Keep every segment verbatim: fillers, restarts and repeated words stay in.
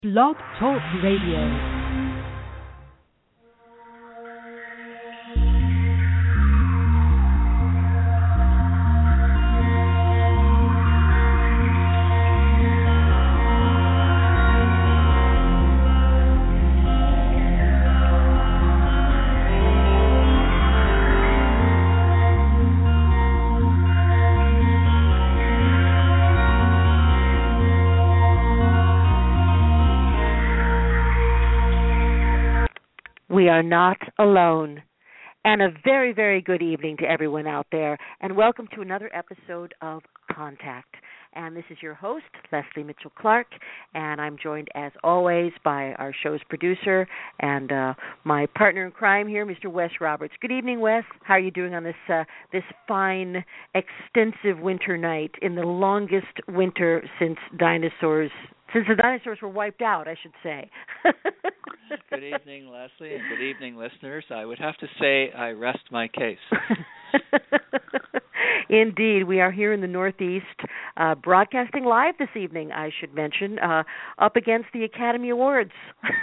Blog Talk Radio. We are not alone. And a very, very good evening to everyone out there, and welcome to another episode of Contact. And this is your host, Leslie Mitchell Clark, and I'm joined, as always, by our show's producer and uh, my partner in crime here, Mister Wes Roberts. Good evening, Wes. How are you doing on this uh, this fine, extensive winter night in the longest winter since dinosaurs, since the dinosaurs were wiped out, I should say? Good evening, Leslie, and good evening, listeners. I would have to say I rest my case. Indeed. We are here in the Northeast, uh, broadcasting live this evening, I should mention, uh, up against the Academy Awards.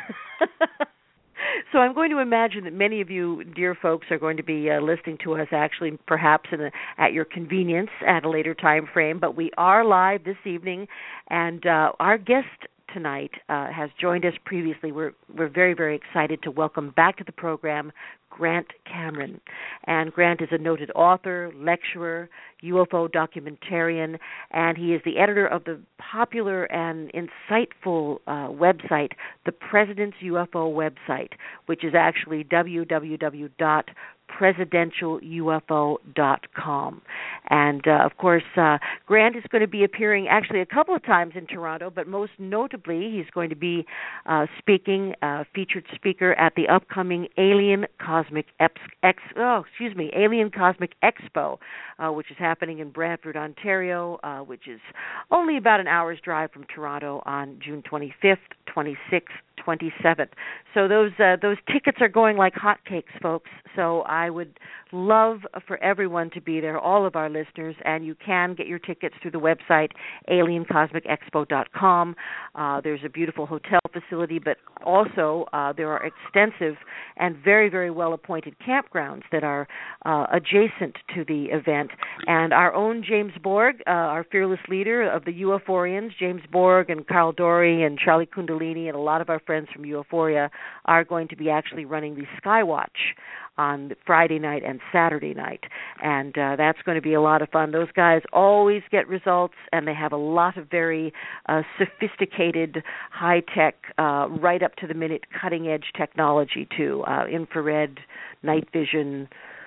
So I'm going to imagine that many of you, dear folks, are going to be uh, listening to us actually perhaps in a, at your convenience at a later time frame, but we are live this evening, and uh, our guest tonight uh, has joined us previously. We're we're very, very excited to welcome back to the program Grant Cameron. And Grant is a noted author, lecturer, U F O documentarian, and he is the editor of the popular and insightful uh, website, the President's U F O website, which is actually w w w dot presidential u f o dot com. And, uh, of course, uh, Grant is going to be appearing actually a couple of times in Toronto, but most notably he's going to be uh, speaking, uh, featured speaker at the upcoming Alien Cosmic Ex, Ex oh, excuse me, Alien Cosmic Expo, uh, which is happening in Brantford, Ontario, uh, which is only about an hour's drive from Toronto on June twenty-fifth, twenty-sixth, twenty-seventh. So those uh, those tickets are going like hotcakes, folks. So I would love for everyone to be there, all of our listeners, and you can get your tickets through the website alien cosmic expo dot com. Uh, there's a beautiful hotel facility, but also uh, there are extensive and very, very well-appointed campgrounds that are uh, adjacent to the event. And our own James Borg, uh, our fearless leader of the UFOrians, James Borg and Carl Dorey and Charlie Kundalini and a lot of our friends from Euphoria are going to be actually running the Skywatch on Friday night and Saturday night, and uh, that's going to be a lot of fun. Those guys always get results, and they have a lot of very uh, sophisticated, high-tech, uh, right up to the minute, cutting-edge technology too. Uh, infrared, night vision,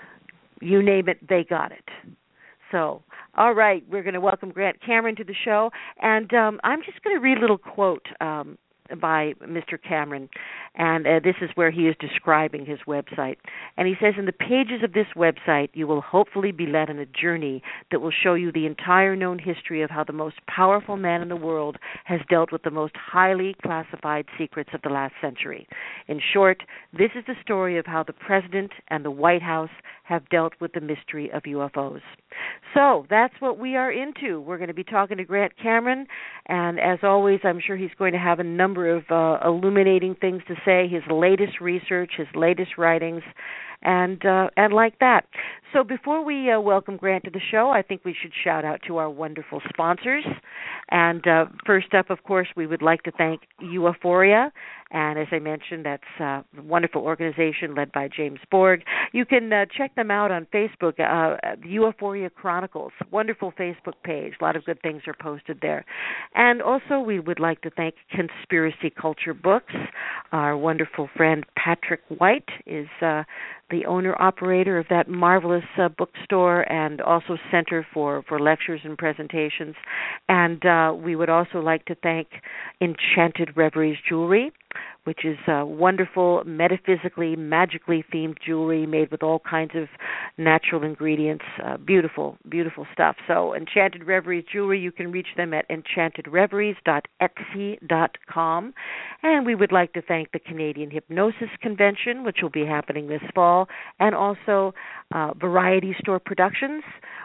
you name it, they got it. So, all right, we're going to welcome Grant Cameron to the show, and um, I'm just going to read a little quote um, by Mister Cameron, and uh, this is where he is describing his website. And he says, in the pages of this website, you will hopefully be led on a journey that will show you the entire known history of how the most powerful man in the world has dealt with the most highly classified secrets of the last century. In short, this is the story of how the President and the White House have dealt with the mystery of U F Os. So that's what we are into. We're going to be talking to Grant Cameron, and as always, I'm sure he's going to have a number of uh, illuminating things to say, his latest research, his latest writings, and uh, and like that. So before we uh, welcome Grant to the show, I think we should shout out to our wonderful sponsors. And uh, first up, of course, we would like to thank Euphoria. And as I mentioned, that's a wonderful organization led by James Borg. You can uh, check them out on Facebook, uh, the Euphoria Chronicles, wonderful Facebook page. A lot of good things are posted there. And also we would like to thank Conspiracy Culture Books. Our wonderful friend Patrick White is uh, the owner-operator of that marvelous uh, bookstore and also center for, for lectures and presentations. And uh, we would also like to thank Enchanted Reveries Jewelry, which is uh, wonderful, metaphysically, magically themed jewelry made with all kinds of natural ingredients. Uh, beautiful, beautiful stuff. So Enchanted Reveries Jewelry, you can reach them at enchanted reveries dot etsy dot com. And we would like to thank the Canadian Hypnosis Convention, which will be happening this fall, and also uh, Variety Store Productions,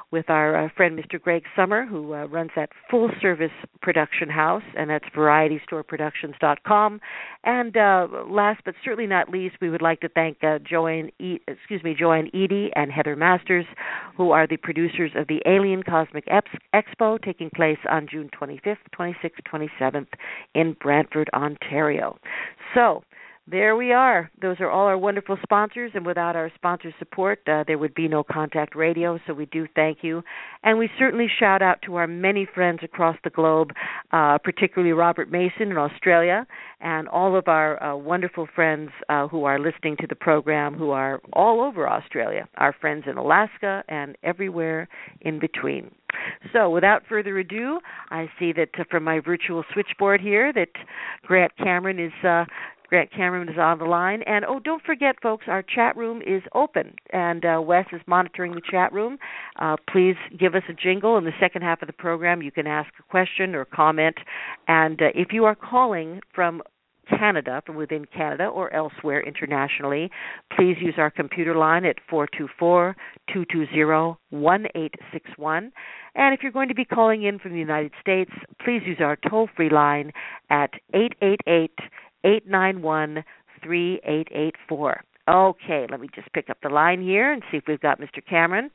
with our uh, friend Mister Greg Summer, who uh, runs that full-service production house, and that's variety store productions dot com. And uh, last but certainly not least, we would like to thank uh, Joanne, e- excuse me, Joanne Eady and Heather Masters, who are the producers of the Alien Cosmic Expo, taking place on June twenty-fifth, twenty-sixth, twenty-seventh in Brantford, Ontario. So, there we are. Those are all our wonderful sponsors, and without our sponsor support, uh, there would be no Contact Radio, so we do thank you. And we certainly shout out to our many friends across the globe, uh, particularly Robert Mason in Australia, and all of our uh, wonderful friends uh, who are listening to the program, who are all over Australia, our friends in Alaska and everywhere in between. So without further ado, I see that uh, from my virtual switchboard here that Grant Cameron is uh, Grant Cameron is on the line. And, oh, don't forget, folks, our chat room is open, and uh, Wes is monitoring the chat room. Uh, please give us a jingle. In the second half of the program, you can ask a question or comment. And uh, if you are calling from Canada, from within Canada or elsewhere internationally, please use our computer line at four two four, two two zero, one eight six one. And if you're going to be calling in from the United States, please use our toll-free line at eight eight eight, eight nine one, three eight eight four. Okay, let me just pick up the line here and see if we've got Mister Cameron.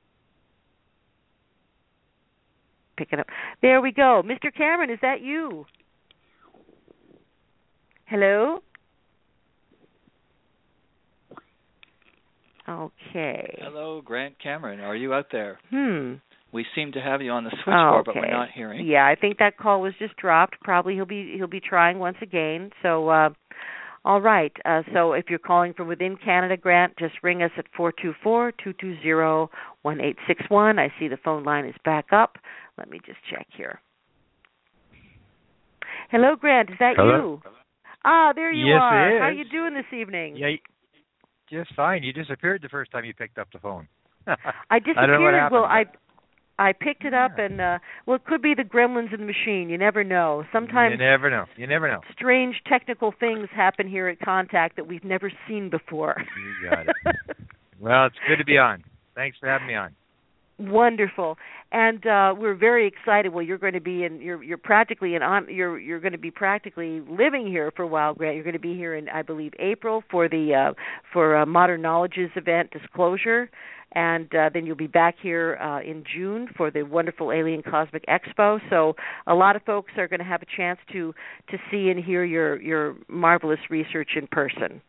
Pick it up. There we go. Mister Cameron, is that you? Hello? Okay. Hello, Grant Cameron. Are you out there? Hmm. We seem to have you on the switchboard, oh, okay. but we're not hearing. Yeah, I think that call was just dropped. Probably he'll be he'll be trying once again. So, uh, all right. Uh, so if you're calling from within Canada, Grant, just ring us at four two four, two two zero, one eight six one. I see the phone line is back up. Let me just check here. Hello, Grant. Is that Hello? you? Ah, there you yes, are. It is. How are you doing this evening? Yeah, just fine. You disappeared the first time you picked up the phone. I disappeared. I don't know what happened, well, I I picked it up, and uh, well, it could be the gremlins in the machine. You never know. Sometimes you never know. You never know. Strange technical things happen here at Contact that we've never seen before. You got it. Well, it's good to be on. Thanks for having me on. Wonderful, and uh, we're very excited. Well, you're going to be in. You're you're practically in. On, you're you're going to be practically living here for a while, Grant. You're going to be here in, I believe, April for the uh, for uh, Modern Knowledge's event Disclosure, and uh, then you'll be back here uh, in June for the wonderful Alien Cosmic Expo. So a lot of folks are going to have a chance to to see and hear your your marvelous research in person.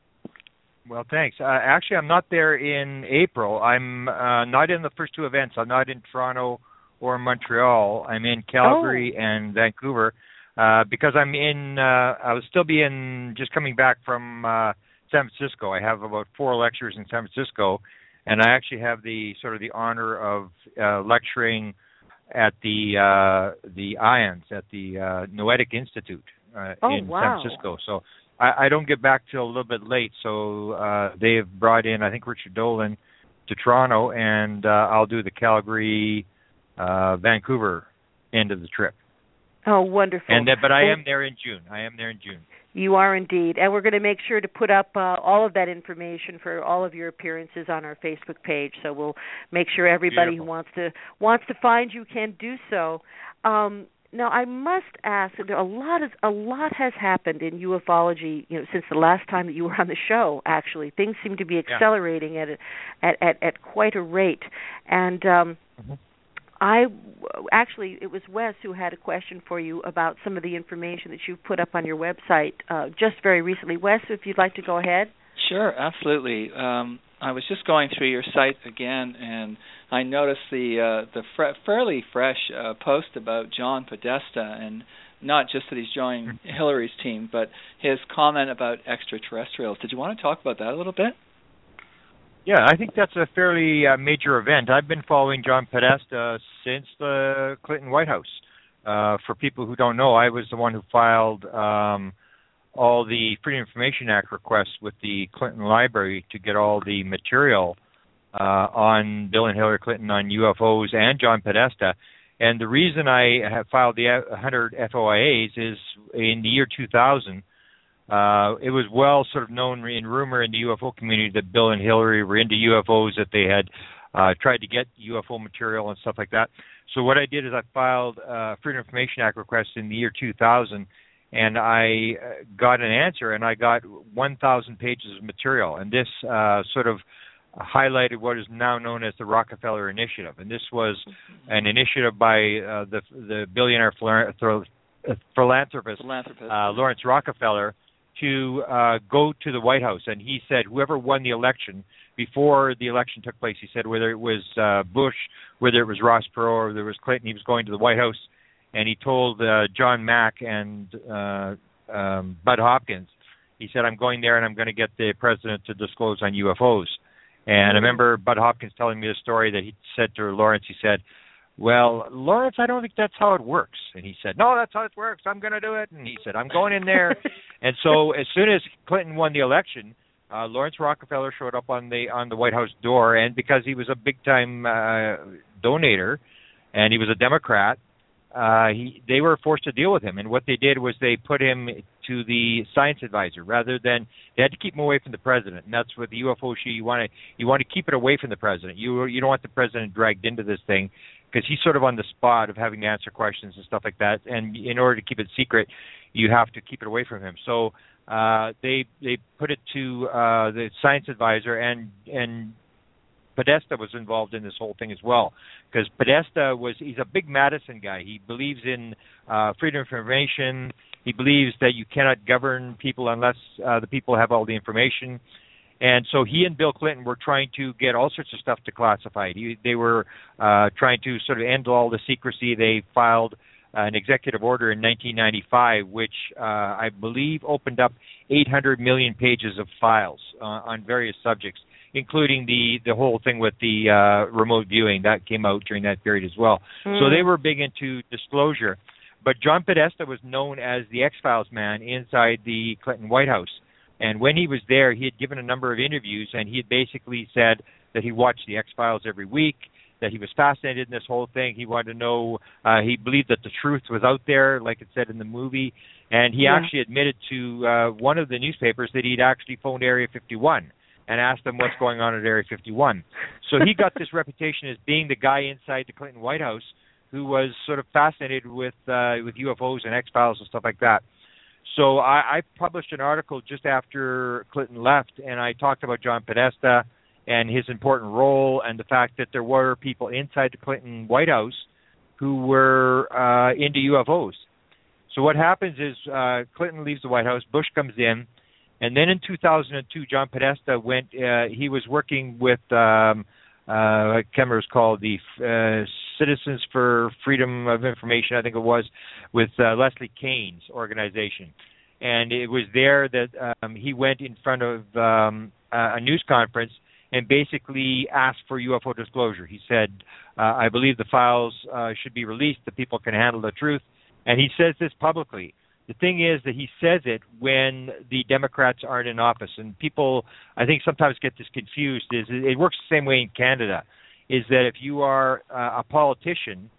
Well, thanks. Uh, actually, I'm not there in April. I'm uh, not in the first two events. I'm not in Toronto or Montreal. I'm in Calgary oh. and Vancouver uh, because I'm in. Uh, I'll still be in. Just coming back from uh, San Francisco. I have about four lectures in San Francisco, and I actually have the sort of the honor of uh, lecturing at the uh, the IONS at the uh, Noetic Institute uh, oh, in wow. San Francisco. So. I, I don't get back till a little bit late, so uh, they have brought in, I think, Richard Dolan to Toronto, and uh, I'll do the Calgary, uh, Vancouver end of the trip. Oh, wonderful! And that, but I well, am there in June. I am there in June. You are indeed, and we're going to make sure to put up uh, all of that information for all of your appearances on our Facebook page. So we'll make sure everybody Beautiful. who wants to wants to find you can do so. Um, Now, I must ask, a lot of, a lot has happened in ufology, you know, since the last time that you were on the show. Actually, things seem to be accelerating yeah. at, a, at at at quite a rate. And um, mm-hmm. I actually, it was Wes who had a question for you about some of the information that you've put up on your website uh, just very recently. Wes, if you'd like to go ahead. Sure, absolutely. Um, I was just going through your site again, and I noticed the uh, the fr- fairly fresh uh, post about John Podesta, and not just that he's joining Hillary's team, but his comment about extraterrestrials. Did you want to talk about that a little bit? Yeah, I think that's a fairly uh, major event. I've been following John Podesta since the Clinton White House. Uh, for people who don't know, I was the one who filed um, all the Freedom of Information Act requests with the Clinton Library to get all the material uh, on Bill and Hillary Clinton on U F Os and John Podesta. And the reason I have filed the one hundred F O I As is in the year two thousand, uh, it was well sort of known in rumor in the U F O community that Bill and Hillary were into U F Os, that they had uh, tried to get U F O material and stuff like that. So what I did is I filed a Freedom of Information Act request in the year two thousand, and I got an answer, and I got one thousand pages of material. And this uh, sort of highlighted what is now known as the Rockefeller Initiative. And this was an initiative by uh, the the billionaire philanthropist, philanthropist uh, Lawrence Rockefeller to uh, go to the White House. And he said whoever won the election, before the election took place, he said whether it was uh, Bush, whether it was Ross Perot, or whether it was Clinton, he was going to the White House. And he told uh, John Mack and uh, um, Bud Hopkins, he said, I'm going there and I'm going to get the president to disclose on U F Os. And I remember Bud Hopkins telling me a story that he said to Lawrence, he said, well, Lawrence, I don't think that's how it works. And he said, no, that's how it works. I'm going to do it. And he said, I'm going in there. And so as soon as Clinton won the election, uh, Lawrence Rockefeller showed up on the on the White House door. And because he was a big-time uh, donator and he was a Democrat, uh, he, they were forced to deal with him. And what they did was they put him to the science advisor rather than they had to keep him away from the president. And that's what the U F O issue, you want to you want to keep it away from the president. You you don't want the president dragged into this thing, because he's sort of on the spot of having to answer questions and stuff like that. And in order to keep it secret, you have to keep it away from him. So uh, they they put it to uh, the science advisor, and and Podesta was involved in this whole thing as well, because Podesta was he's a big Madison guy. He believes in uh, freedom of information. He believes that you cannot govern people unless uh, the people have all the information. And so he and Bill Clinton were trying to get all sorts of stuff declassified. He, they were uh, trying to sort of end all the secrecy. They filed uh, an executive order in nineteen ninety-five, which uh, I believe opened up eight hundred million pages of files uh, on various subjects, including the, the whole thing with the uh, remote viewing. That came out during that period as well. Mm. So they were big into disclosure. But John Podesta was known as the X-Files man inside the Clinton White House. And when he was there, he had given a number of interviews, and he had basically said that he watched the X-Files every week, that he was fascinated in this whole thing. He wanted to know, uh, he believed that the truth was out there, like it said in the movie. And he yeah. actually admitted to uh, one of the newspapers that he'd actually phoned Area fifty-one and asked them what's going on at Area fifty-one. So he got this reputation as being the guy inside the Clinton White House who was sort of fascinated with uh, with U F Os and X-Files and stuff like that. So I, I published an article just after Clinton left, and I talked about John Podesta and his important role and the fact that there were people inside the Clinton White House who were uh, into U F Os. So what happens is uh, Clinton leaves the White House, Bush comes in, and then in two thousand two, John Podesta went, uh, he was working with, um, uh, I can't remember what it was called, the uh, Citizens for Freedom of Information, I think it was, with uh, Leslie Kane's organization. And it was there that um, he went in front of um, a news conference and basically asked for U F O disclosure. He said, uh, I believe the files uh, should be released, the people can handle the truth. And he says this publicly. The thing is that he says it when the Democrats aren't in office. And people, I think, sometimes get this confused. Is it works the same way in Canada, is that if you are uh, a politician,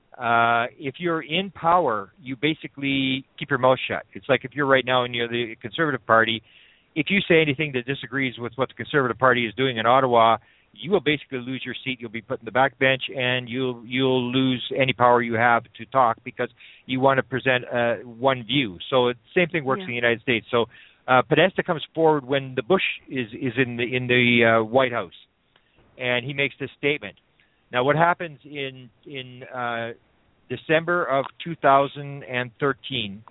uh, if you're in power, you basically keep your mouth shut. It's like if you're right now in you know, the Conservative Party, if you say anything that disagrees with what the Conservative Party is doing in Ottawa, you will basically lose your seat. You'll be put in the back bench, and you'll you'll lose any power you have to talk because you want to present uh, one view. So the same thing works yeah. in the United States. So uh, Podesta comes forward when the Bush is is in the in the uh, White House, and he makes this statement. Now, what happens in in uh, December of two thousand thirteen?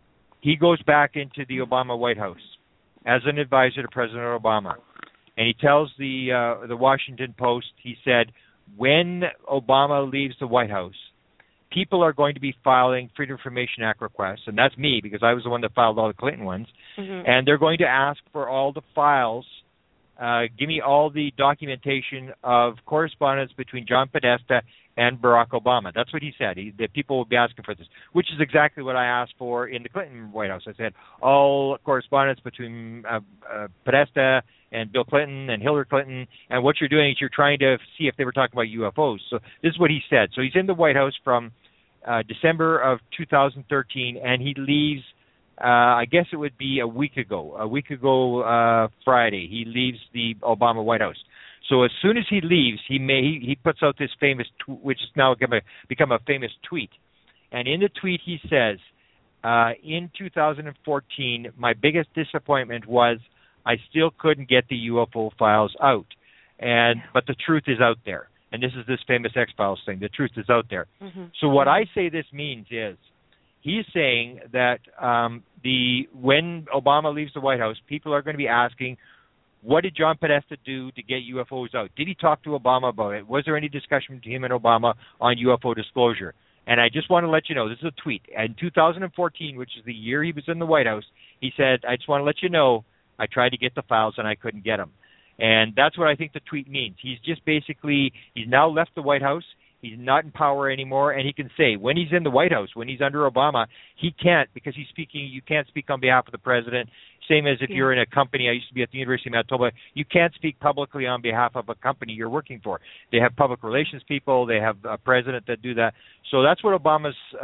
He goes back into the Obama White House as an advisor to President Obama. And he tells the uh, the Washington Post, he said, when Obama leaves the White House, people are going to be filing Freedom of Information Act requests, and that's me because I was the one that filed all the Clinton ones, mm-hmm. and they're going to ask for all the files, uh, give me all the documentation of correspondence between John Podesta and Barack Obama. That's what he said, he, that people will be asking for this, which is exactly what I asked for in the Clinton White House. I said, all correspondence between uh, uh, Podesta and Bill Clinton and Hillary Clinton, and what you're doing is you're trying to see if they were talking about U F Os. So this is what he said. So he's in the White House from uh, December of two thousand thirteen, and he leaves, uh, I guess it would be a week ago, a week ago uh, Friday, he leaves the Obama White House. So as soon as he leaves, he may he, he puts out this famous, tw- which is now become a, become a famous tweet. And in the tweet he says, uh, in two thousand fourteen, my biggest disappointment was I still couldn't get the U F O files out. And but the truth is out there. And this is this famous X-Files thing. The truth is out there. Mm-hmm. So what I say this means is he's saying that um, the when Obama leaves the White House, people are going to be asking, what did John Podesta do to get U F Os out? Did he talk to Obama about it? Was there any discussion between him and Obama on U F O disclosure? And I just want to let you know, this is a tweet. In two thousand fourteen, which is the year he was in the White House, he said, I just want to let you know, I tried to get the files and I couldn't get them. And that's what I think the tweet means. He's just basically, he's now left the White House. He's not in power anymore, and he can say when he's in the White House, when he's under Obama, he can't because he's speaking. You can't speak on behalf of the president. Same as if yeah. you're in a company. I used to be at the University of Manitoba. You can't speak publicly on behalf of a company you're working for. They have public relations people. They have a president that do that. So that's what Obama's uh,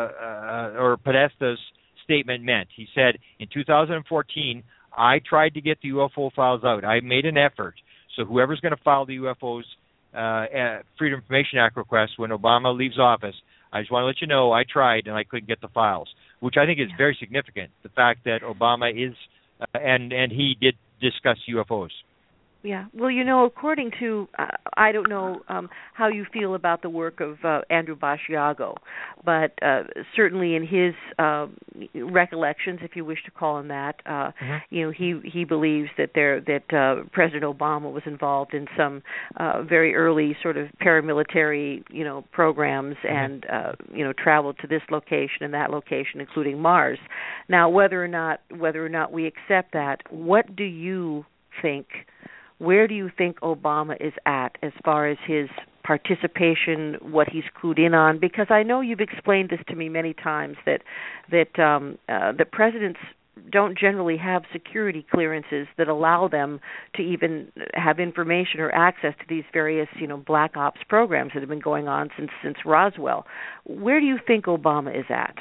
uh, or Podesta's statement meant. He said in two thousand fourteen, I tried to get the U F O files out. I made an effort. So whoever's going to file the U F Os. Uh, Freedom of Information Act request when Obama leaves office, I just want to let you know I tried and I couldn't get the files, which I think is very significant. The fact that Obama is uh, and and he did discuss U F Os. Yeah. Well, you know, according to, uh, I don't know um, how you feel about the work of uh, Andrew Basiago, but uh, certainly in his uh, recollections, if you wish to call him that, uh, mm-hmm. you know, he he believes that there that uh, President Obama was involved in some uh, very early sort of paramilitary, you know, programs mm-hmm. and uh, you know traveled to this location and that location, including Mars. Now, whether or not whether or not we accept that, what do you think? Where do you think Obama is at as far as his participation, what he's clued in on? Because I know you've explained this to me many times, that that um, uh, the presidents don't generally have security clearances that allow them to even have information or access to these various, you know, black ops programs that have been going on since since Roswell. Where do you think Obama is at?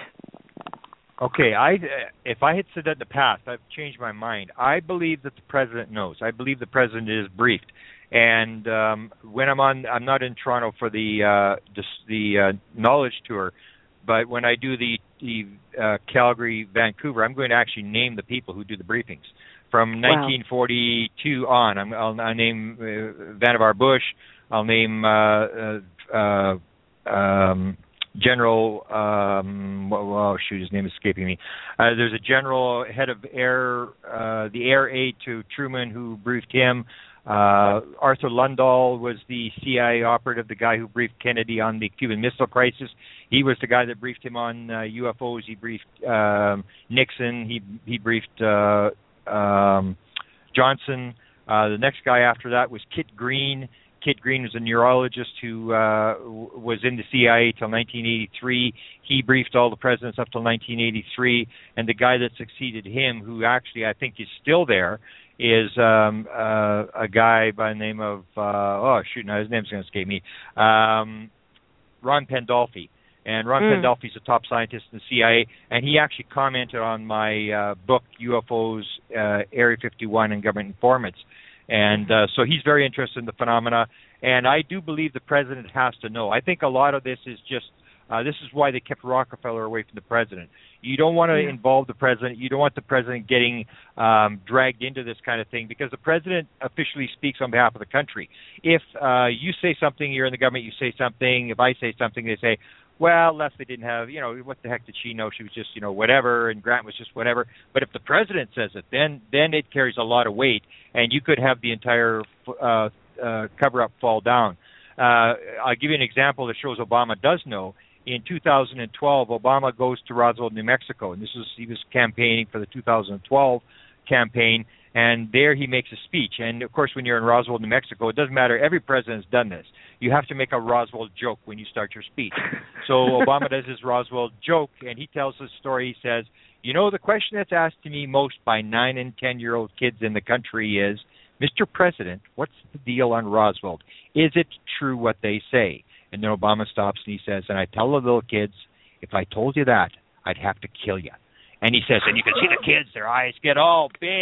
Okay, I if I had said that in the past, I've changed my mind. I believe that the president knows. I believe the president is briefed. And um, when I'm on, I'm not in Toronto for the uh, the, the uh, knowledge tour, but when I do the, the uh, Calgary, Vancouver, I'm going to actually name the people who do the briefings. From wow. nineteen forty-two on, I'm, I'll, I'll name uh, Vannevar Bush. I'll name uh, uh, uh, um, General, um, well, oh, shoot, his name is escaping me. Uh, there's a general head of air, uh, the air aide to Truman who briefed him. Uh, Arthur Lundahl was the C I A operative, the guy who briefed Kennedy on the Cuban Missile Crisis. He was the guy that briefed him on uh, U F Os. He briefed um, Nixon. He he briefed uh, um, Johnson. Uh, the next guy after that was Kit Green. Kit Green was a neurologist who uh, was in the C I A till nineteen eighty-three. He briefed all the presidents up till nineteen eighty-three. And the guy that succeeded him, who actually I think is still there, is um, uh, a guy by the name of, uh, oh, shoot, now his name's going to escape me, um, Ron Pandolfi. And Ron mm. Pandolfi is a top scientist in the C I A, and he actually commented on my uh, book, U F Os, uh, Area fifty-one and Government Informants. And uh, so he's very interested in the phenomena. And I do believe the president has to know. I think a lot of this is just, uh, this is why they kept Rockefeller away from the president. You don't want to yeah. involve the president. You don't want the president getting um, dragged into this kind of thing, because the president officially speaks on behalf of the country. If uh, you say something, you're in the government, you say something. If I say something, they say, well, Leslie didn't have, you know, what the heck did she know? She was just, you know, whatever, and Grant was just whatever. But if the president says it, then then it carries a lot of weight, and you could have the entire uh, uh, cover-up fall down. Uh, I'll give you an example that shows Obama does know. In two thousand twelve, Obama goes to Roswell, New Mexico, and this was he was campaigning for the two thousand twelve campaign, and there he makes a speech. And, of course, when you're in Roswell, New Mexico, it doesn't matter. Every president's done this. You have to make a Roswell joke when you start your speech. So Obama does his Roswell joke, and he tells his story. He says, you know, the question that's asked to me most by nine- and ten-year-old kids in the country is, Mister President, what's the deal on Roswell? Is it true what they say? And then Obama stops and he says, and I tell the little kids, if I told you that, I'd have to kill you. And he says, and you can see the kids, their eyes get all big,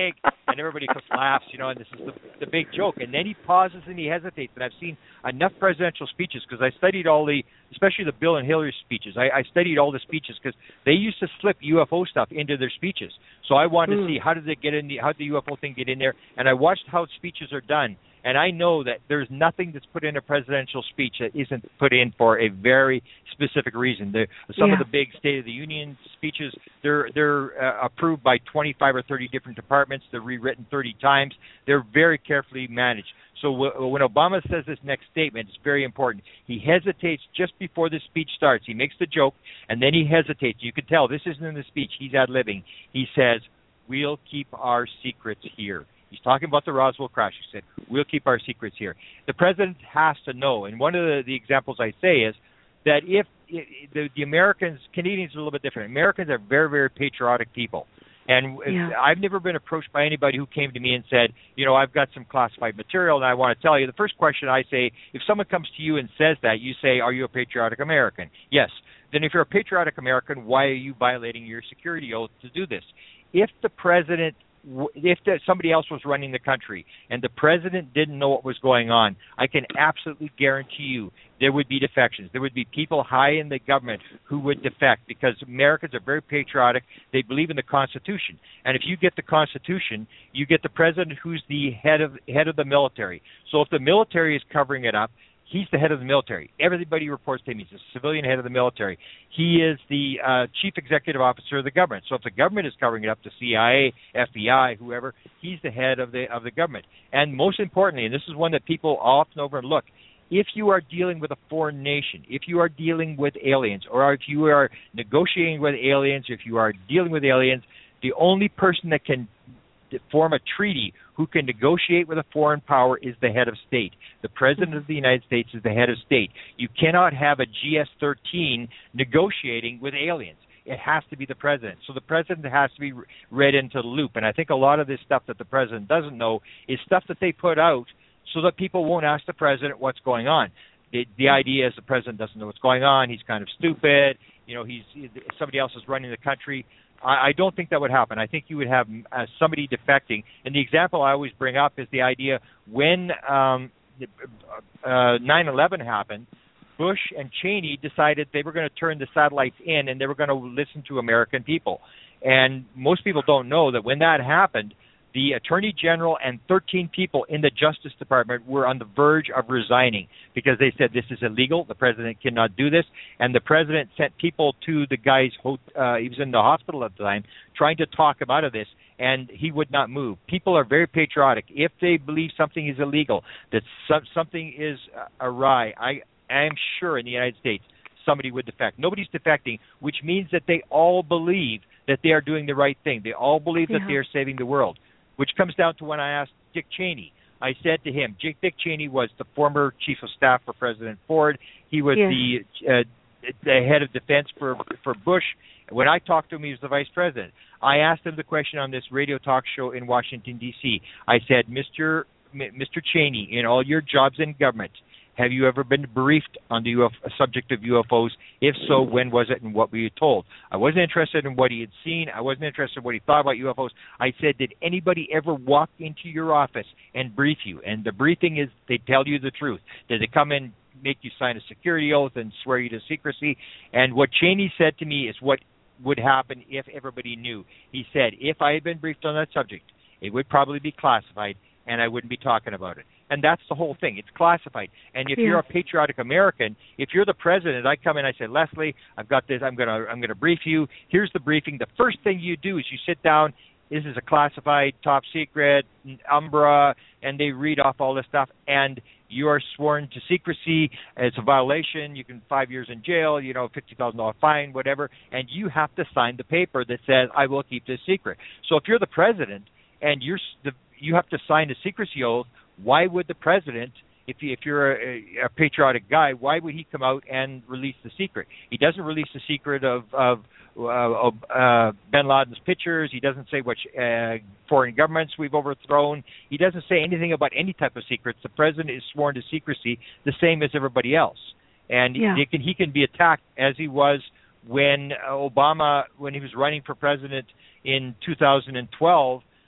and everybody just laughs, you know, and this is the, the big joke. And then he pauses and he hesitates. And I've seen enough presidential speeches because I studied all the, especially the Bill and Hillary speeches. I, I studied all the speeches because they used to slip U F O stuff into their speeches. So I wanted mm. to see how did it get in the, how did the U F O thing get in there, and I watched how speeches are done. And I know that there's nothing that's put in a presidential speech that isn't put in for a very specific reason. The, some yeah. of the big State of the Union speeches, they're they're uh, approved by twenty-five or thirty different departments. They're rewritten thirty times. They're very carefully managed. So w- when Obama says this next statement, it's very important. He hesitates just before the speech starts. He makes the joke, and then he hesitates. You can tell this isn't in the speech. He's ad-libbing. He says, "We'll keep our secrets here." He's talking about the Roswell crash. He said, "We'll keep our secrets here." The president has to know, and one of the, the examples I say is that if it, the, the Americans, Canadians are a little bit different. Americans are very, very patriotic people. And yeah. I've never been approached by anybody who came to me and said, you know, I've got some classified material and I want to tell you. The first question I say, if someone comes to you and says that, you say, are you a patriotic American? Yes. Then if you're a patriotic American, why are you violating your security oath to do this? If the president if the, somebody else was running the country and the president didn't know what was going on, I can absolutely guarantee you there would be defections. There would be people high in the government who would defect because Americans are very patriotic. They believe in the Constitution. And if you get the Constitution, you get the president who's the head of head of the military. So if the military is covering it up, he's the head of the military. Everybody reports to him. He's the civilian head of the military. He is the uh, chief executive officer of the government. So if the government is covering it up, the C I A, F B I, whoever, he's the head of the of the government. And most importantly, and this is one that people often overlook, if you are dealing with a foreign nation, if you are dealing with aliens, or if you are negotiating with aliens, if you are dealing with aliens, the only person that can form a treaty who can negotiate with a foreign power is the head of state. The President of the United States is the head of state. You cannot have a G S thirteen negotiating with aliens. It has to be the President. So the President has to be read into the loop. And I think a lot of this stuff that the President doesn't know is stuff that they put out so that people won't ask the President what's going on. The, the idea is the President doesn't know what's going on. He's kind of stupid. You know, he's somebody else is running the country. I don't think that would happen. I think you would have uh, somebody defecting. And the example I always bring up is the idea when um, uh, nine eleven happened, Bush and Cheney decided they were going to turn the satellites in and they were going to listen to American people. And most people don't know that when that happened, the Attorney General and thirteen people in the Justice Department were on the verge of resigning because they said this is illegal. The president cannot do this. And the president sent people to the guy's, uh, he was in the hospital at the time, trying to talk him out of this, and he would not move. People are very patriotic. If they believe something is illegal, that some, something is awry, I am sure in the United States somebody would defect. Nobody's defecting, which means that they all believe that they are doing the right thing. They all believe yeah. that they are saving the world. Which comes down to when I asked Dick Cheney. I said to him, Dick Cheney was the former chief of staff for President Ford. He was yeah. the uh, the head of defense for for Bush. When I talked to him, he was the vice president. I asked him the question on this radio talk show in Washington, D C I said, Mister Mister Cheney, in all your jobs in government, have you ever been briefed on the U F O, subject of U F Os? If so, when was it and what were you told? I wasn't interested in what he had seen. I wasn't interested in what he thought about U F Os. I said, did anybody ever walk into your office and brief you? And the briefing is they tell you the truth. Did they come in, make you sign a security oath and swear you to secrecy? And what Cheney said to me is what would happen if everybody knew. He said, if I had been briefed on that subject, it would probably be classified and I wouldn't be talking about it. And that's the whole thing. It's classified. And if yeah. you're a patriotic American, if you're the president, I come in, I say, Leslie, I've got this. I'm gonna, I'm gonna brief you. Here's the briefing. The first thing you do is you sit down. This is a classified, top secret, Umbra, and they read off all this stuff. And you are sworn to secrecy. It's a violation. You can five years in jail. You know, fifty thousand dollar fine, whatever. And you have to sign the paper that says, I will keep this secret. So if you're the president and you're the, you have to sign a secrecy oath, why would the president, if you, if you're a, a patriotic guy, why would he come out and release the secret? He doesn't release the secret of, of, uh, of uh, bin Laden's pictures. He doesn't say which uh, foreign governments we've overthrown. He doesn't say anything about any type of secrets. The president is sworn to secrecy the same as everybody else. And yeah. he, can, he can be attacked as he was when Obama, when he was running for president in two thousand twelve,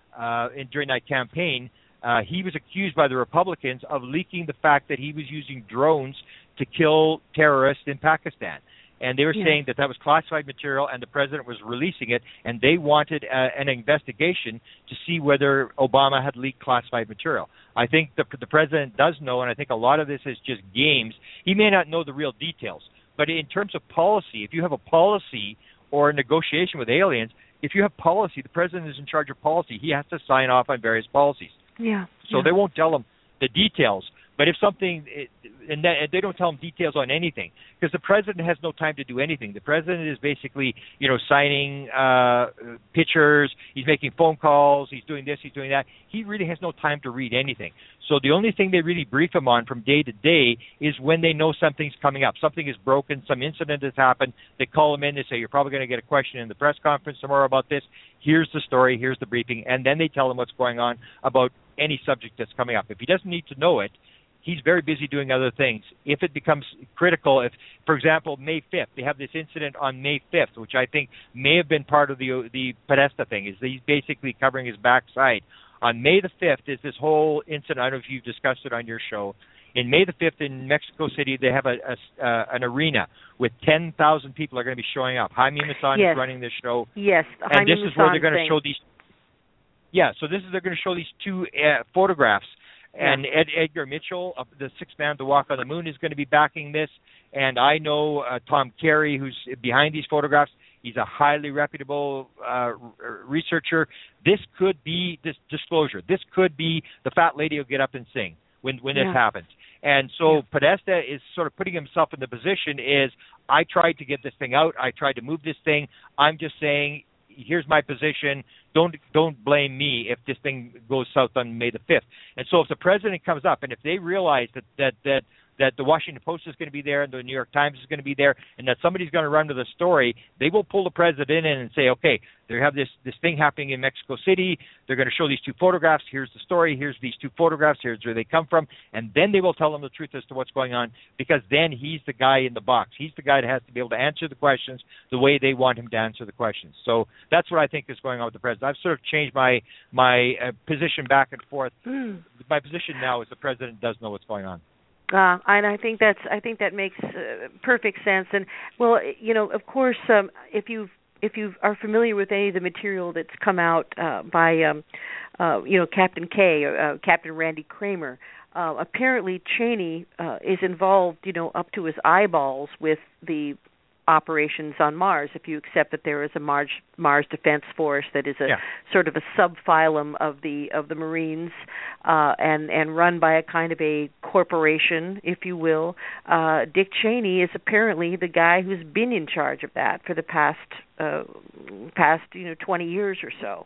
uh, in, during that campaign, uh, he was accused by the Republicans of leaking the fact that he was using drones to kill terrorists in Pakistan. And they were yeah. saying that that was classified material, and the president was releasing it, and they wanted uh, an investigation to see whether Obama had leaked classified material. I think the, the president does know, and I think a lot of this is just games. He may not know the real details, but in terms of policy, if you have a policy or a negotiation with aliens, if you have policy, the president is in charge of policy. He has to sign off on various policies. Yeah. So yeah. they won't tell him the details. But if something, and they don't tell him details on anything, because the president has no time to do anything. The president is basically, you know, signing uh, pictures, he's making phone calls, he's doing this, he's doing that. He really has no time to read anything. So the only thing they really brief him on from day to day is when they know something's coming up. Something is broken, some incident has happened. They call him in, they say, you're probably going to get a question in the press conference tomorrow about this. Here's the story, here's the briefing. And then they tell him what's going on about any subject that's coming up. If he doesn't need to know it, he's very busy doing other things. If it becomes critical, if, for example, May fifth, they have this incident on May fifth, which I think may have been part of the the Podesta thing, is he's basically covering his backside. On May the fifth is this whole incident. I don't know if you've discussed it on your show. In May the fifth in Mexico City, they have a, a uh, an arena with ten thousand people are going to be showing up. Jaime Maussan yes. is running this show. Yes, and Jaime this is where they're going thing. to show these. Yeah, so this is they're going to show these two uh, photographs. And Ed, Edgar Mitchell, uh, the sixth man to walk on the moon, is going to be backing this. And I know uh, Tom Carey, who's behind these photographs. He's a highly reputable uh, researcher. This could be this disclosure. This could be the fat lady who'll get up and sing when, when yeah. this happens. And so yeah. Podesta is sort of putting himself in the position is, I tried to get this thing out. I tried to move this thing. I'm just saying, here's my position. Don't don't blame me if this thing goes south on May the fifth. And so if the president comes up, and if they realize that that that, that the Washington Post is going to be there and the New York Times is going to be there, and that somebody's going to run to the story, they will pull the president in and say, okay, they have this, this thing happening in Mexico City. They're going to show these two photographs. Here's the story. Here's these two photographs. Here's where they come from. And then they will tell them the truth as to what's going on, because then he's the guy in the box. He's the guy that has to be able to answer the questions the way they want him to answer the questions. So that's what I think is going on with the president. I've sort of changed my, my uh, position back and forth. Mm. My position now is the president does know what's going on. Uh, and I think that's I think that makes uh, perfect sense. And well, you know, of course, um, if you if you are familiar with any of the material that's come out uh, by um, uh, you know Captain K, uh, Captain Randy Kramer, uh, apparently Cheney uh, is involved, you know, up to his eyeballs with the operations on Mars, if you accept that there is a Mars Mars Defense Force that is a yeah. sort of a subphylum of the of the Marines, uh, and and run by a kind of a corporation, if you will. Uh, Dick Cheney is apparently the guy who's been in charge of that for the past uh, past you know twenty years or so.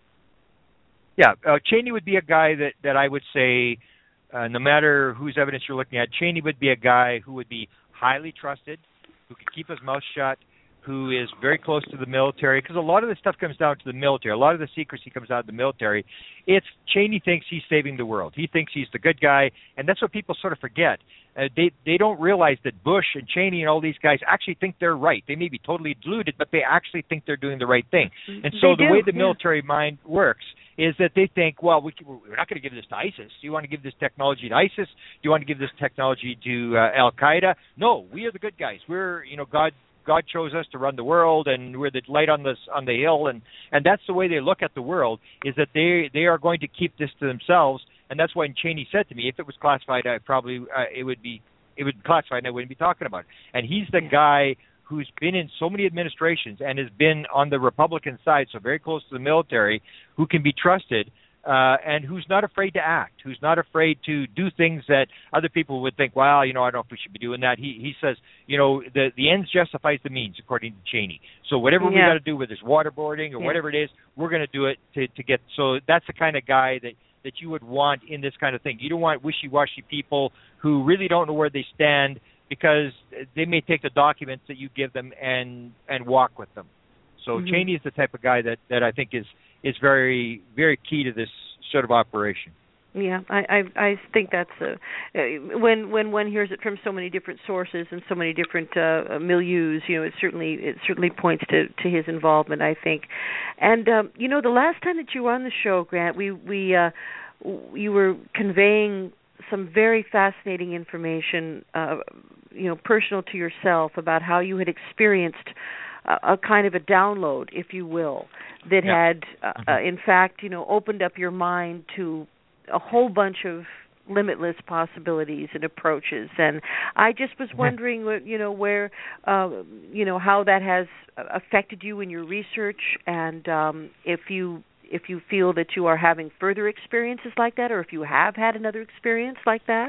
Yeah, uh, Cheney would be a guy that that I would say, uh, no matter whose evidence you're looking at, Cheney would be a guy who would be highly trusted, who can keep his mouth shut, who is very close to the military, because a lot of this stuff comes down to the military. A lot of the secrecy comes out of the military. It's Cheney thinks he's saving the world. He thinks he's the good guy, and that's what people sort of forget. Uh, they they don't realize that Bush and Cheney and all these guys actually think they're right. They may be totally deluded, but they actually think they're doing the right thing. And so they the do, way the yeah. military mind works is that they think, well, we can, we're not going to give this to ISIS. Do you want to give this technology to ISIS? Do you want to give this technology to uh, Al Qaeda? No, we are the good guys. We're, you know, God God chose us to run the world, and we're the light on the on the hill, and and that's the way they look at the world. Is that they they are going to keep this to themselves, and that's why Cheney said to me, if it was classified, I probably uh, it would be it would be classified, and I wouldn't be talking about it. And he's the guy who's been in so many administrations and has been on the Republican side, so very close to the military, who can be trusted, uh, and who's not afraid to act, who's not afraid to do things that other people would think, well, you know, I don't know if we should be doing that. He he says, you know, the the ends justifies the means, according to Cheney. So whatever yeah. we got to do with this waterboarding or yeah. whatever it is, we're going to do it to, to get. So that's the kind of guy that, that you would want in this kind of thing. You don't want wishy-washy people who really don't know where they stand, because they may take the documents that you give them and and walk with them. So mm-hmm. Cheney is the type of guy that, that I think is is very, very key to this sort of operation. Yeah, I, I I think that's a, uh, when when one hears it from so many different sources and so many different uh, milieus, you know, it certainly it certainly points to, to his involvement, I think. And um, you know, the last time that you were on the show, Grant, we we uh, you were conveying some very fascinating information, uh, you know, personal to yourself about how you had experienced a, a kind of a download, if you will, that yeah. had, uh, mm-hmm. uh, in fact, you know, opened up your mind to a whole bunch of limitless possibilities and approaches. And I just was wondering, you know, where, uh, you know, how that has affected you in your research, and um, if you if you feel that you are having further experiences like that, or if you have had another experience like that.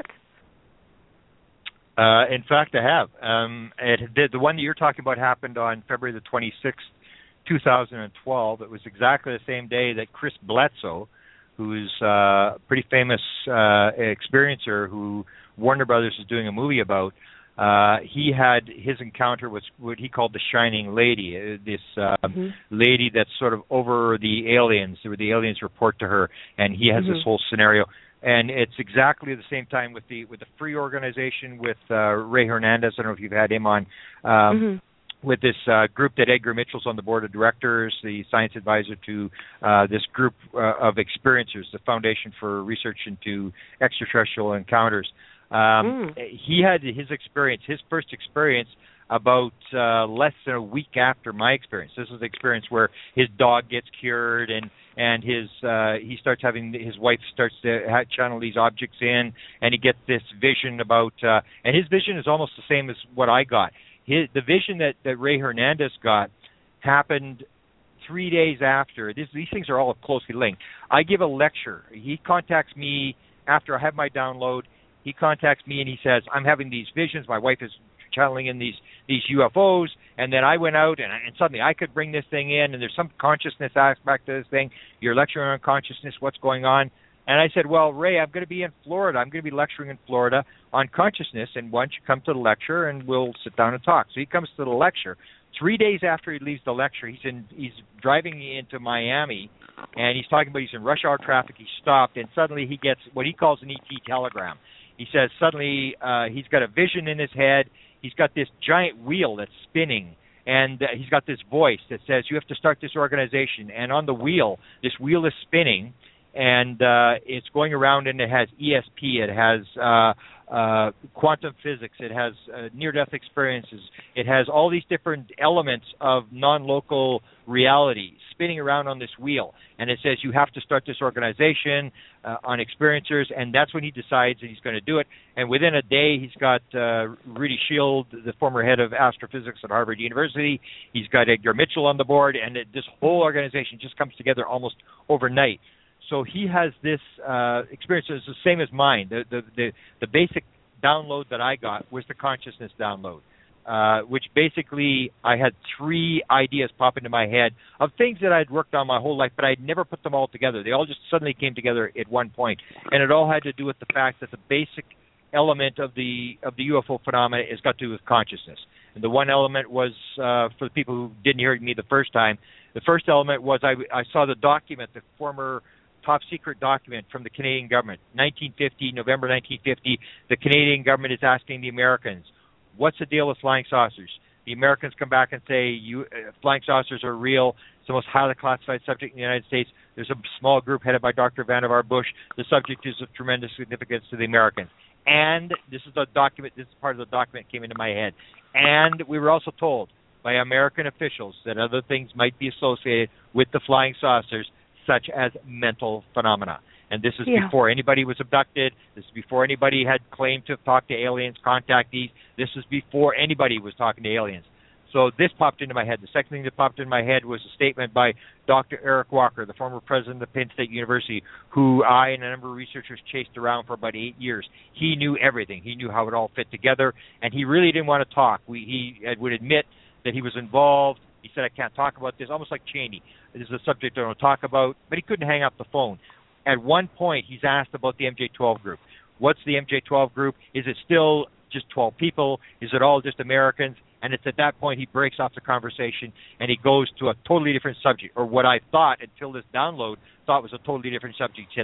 Uh, in fact, I have. Um, it did, the one that you're talking about happened on February the twenty-sixth, two thousand twelve. It was exactly the same day that Chris Bledsoe, who's uh, a pretty famous uh, experiencer who Warner Brothers is doing a movie about, uh, he had his encounter with what he called the Shining Lady, this uh, mm-hmm. lady that's sort of over the aliens, where the aliens report to her, and he has mm-hmm. this whole scenario. And it's exactly the same time with the with the Free Organization with uh, Ray Hernandez. I don't know if you've had him on. Um, mm-hmm. With this uh, group that Edgar Mitchell's on the board of directors, the science advisor to uh, this group uh, of experiencers, the Foundation for Research into Extraterrestrial Encounters. Um, mm. He had his experience, his first experience, about uh, less than a week after my experience. This is the experience where his dog gets cured, and and his uh, he starts having his wife starts to ha- channel these objects in, and he gets this vision about, uh, and his vision is almost the same as what I got. His, the vision that, that Ray Hernandez got happened three days after. This, these things are all closely linked. I give a lecture. He contacts me after I have my download. He contacts me and he says, I'm having these visions. My wife is channeling in these, these U F Os. And then I went out and, and suddenly I could bring this thing in, and there's some consciousness aspect to this thing. You're lecturing on consciousness. What's going on? And I said, well, Ray, I'm going to be in Florida. I'm going to be lecturing in Florida on consciousness, and why don't you come to the lecture and we'll sit down and talk. So he comes to the lecture. Three days after he leaves the lecture, he's in he's driving into Miami, and he's talking about he's in rush hour traffic. He stopped, and suddenly he gets what he calls an E T telegram. He says suddenly uh, he's got a vision in his head. He's got this giant wheel that's spinning, and uh, he's got this voice that says, you have to start this organization. And on the wheel, this wheel is spinning, and uh, it's going around, and it has E S P, it has uh, uh, quantum physics, it has uh, near-death experiences, it has all these different elements of non-local reality spinning around on this wheel. And it says you have to start this organization uh, on experiencers, and that's when he decides that he's going to do it. And within a day, he's got uh, Rudy Shield, the former head of astrophysics at Harvard University. He's got Edgar Mitchell on the board, and it, this whole organization just comes together almost overnight. So he has this uh, experience that's the same as mine. The, the the the basic download that I got was the consciousness download, uh, which basically I had three ideas pop into my head of things that I'd worked on my whole life, but I'd never put them all together. They all just suddenly came together at one point, and it all had to do with the fact that the basic element of the of the U F O phenomena has got to do with consciousness. And the one element was, uh, for the people who didn't hear me the first time, the first element was I, I saw the document, the former top secret document from the Canadian government, nineteen fifty, November nineteen fifty. The Canadian government is asking the Americans, what's the deal with flying saucers? The Americans come back and say, you, uh, flying saucers are real. It's the most highly classified subject in the United States. There's a small group headed by Doctor Vannevar Bush. The subject is of tremendous significance to the Americans. And this is the document, this is part of the document that came into my head. And we were also told by American officials that other things might be associated with the flying saucers, such as mental phenomena. And this is yeah. before anybody was abducted. This is before anybody had claimed to have talked to aliens, contactees. This is before anybody was talking to aliens. So this popped into my head. The second thing that popped into my head was a statement by Doctor Eric Walker, the former president of Penn State University, who I and a number of researchers chased around for about eight years. He knew everything. He knew how it all fit together, and he really didn't want to talk. We, he would admit that he was involved. He said, I can't talk about this, almost like Cheney. This is a subject I don't talk about, but he couldn't hang up the phone. At one point, he's asked about the M J twelve group. What's the M J twelve group? Is it still just twelve people? Is it all just Americans? And it's at that point he breaks off the conversation and he goes to a totally different subject, or what I thought until this download thought was a totally different subject. He said, look,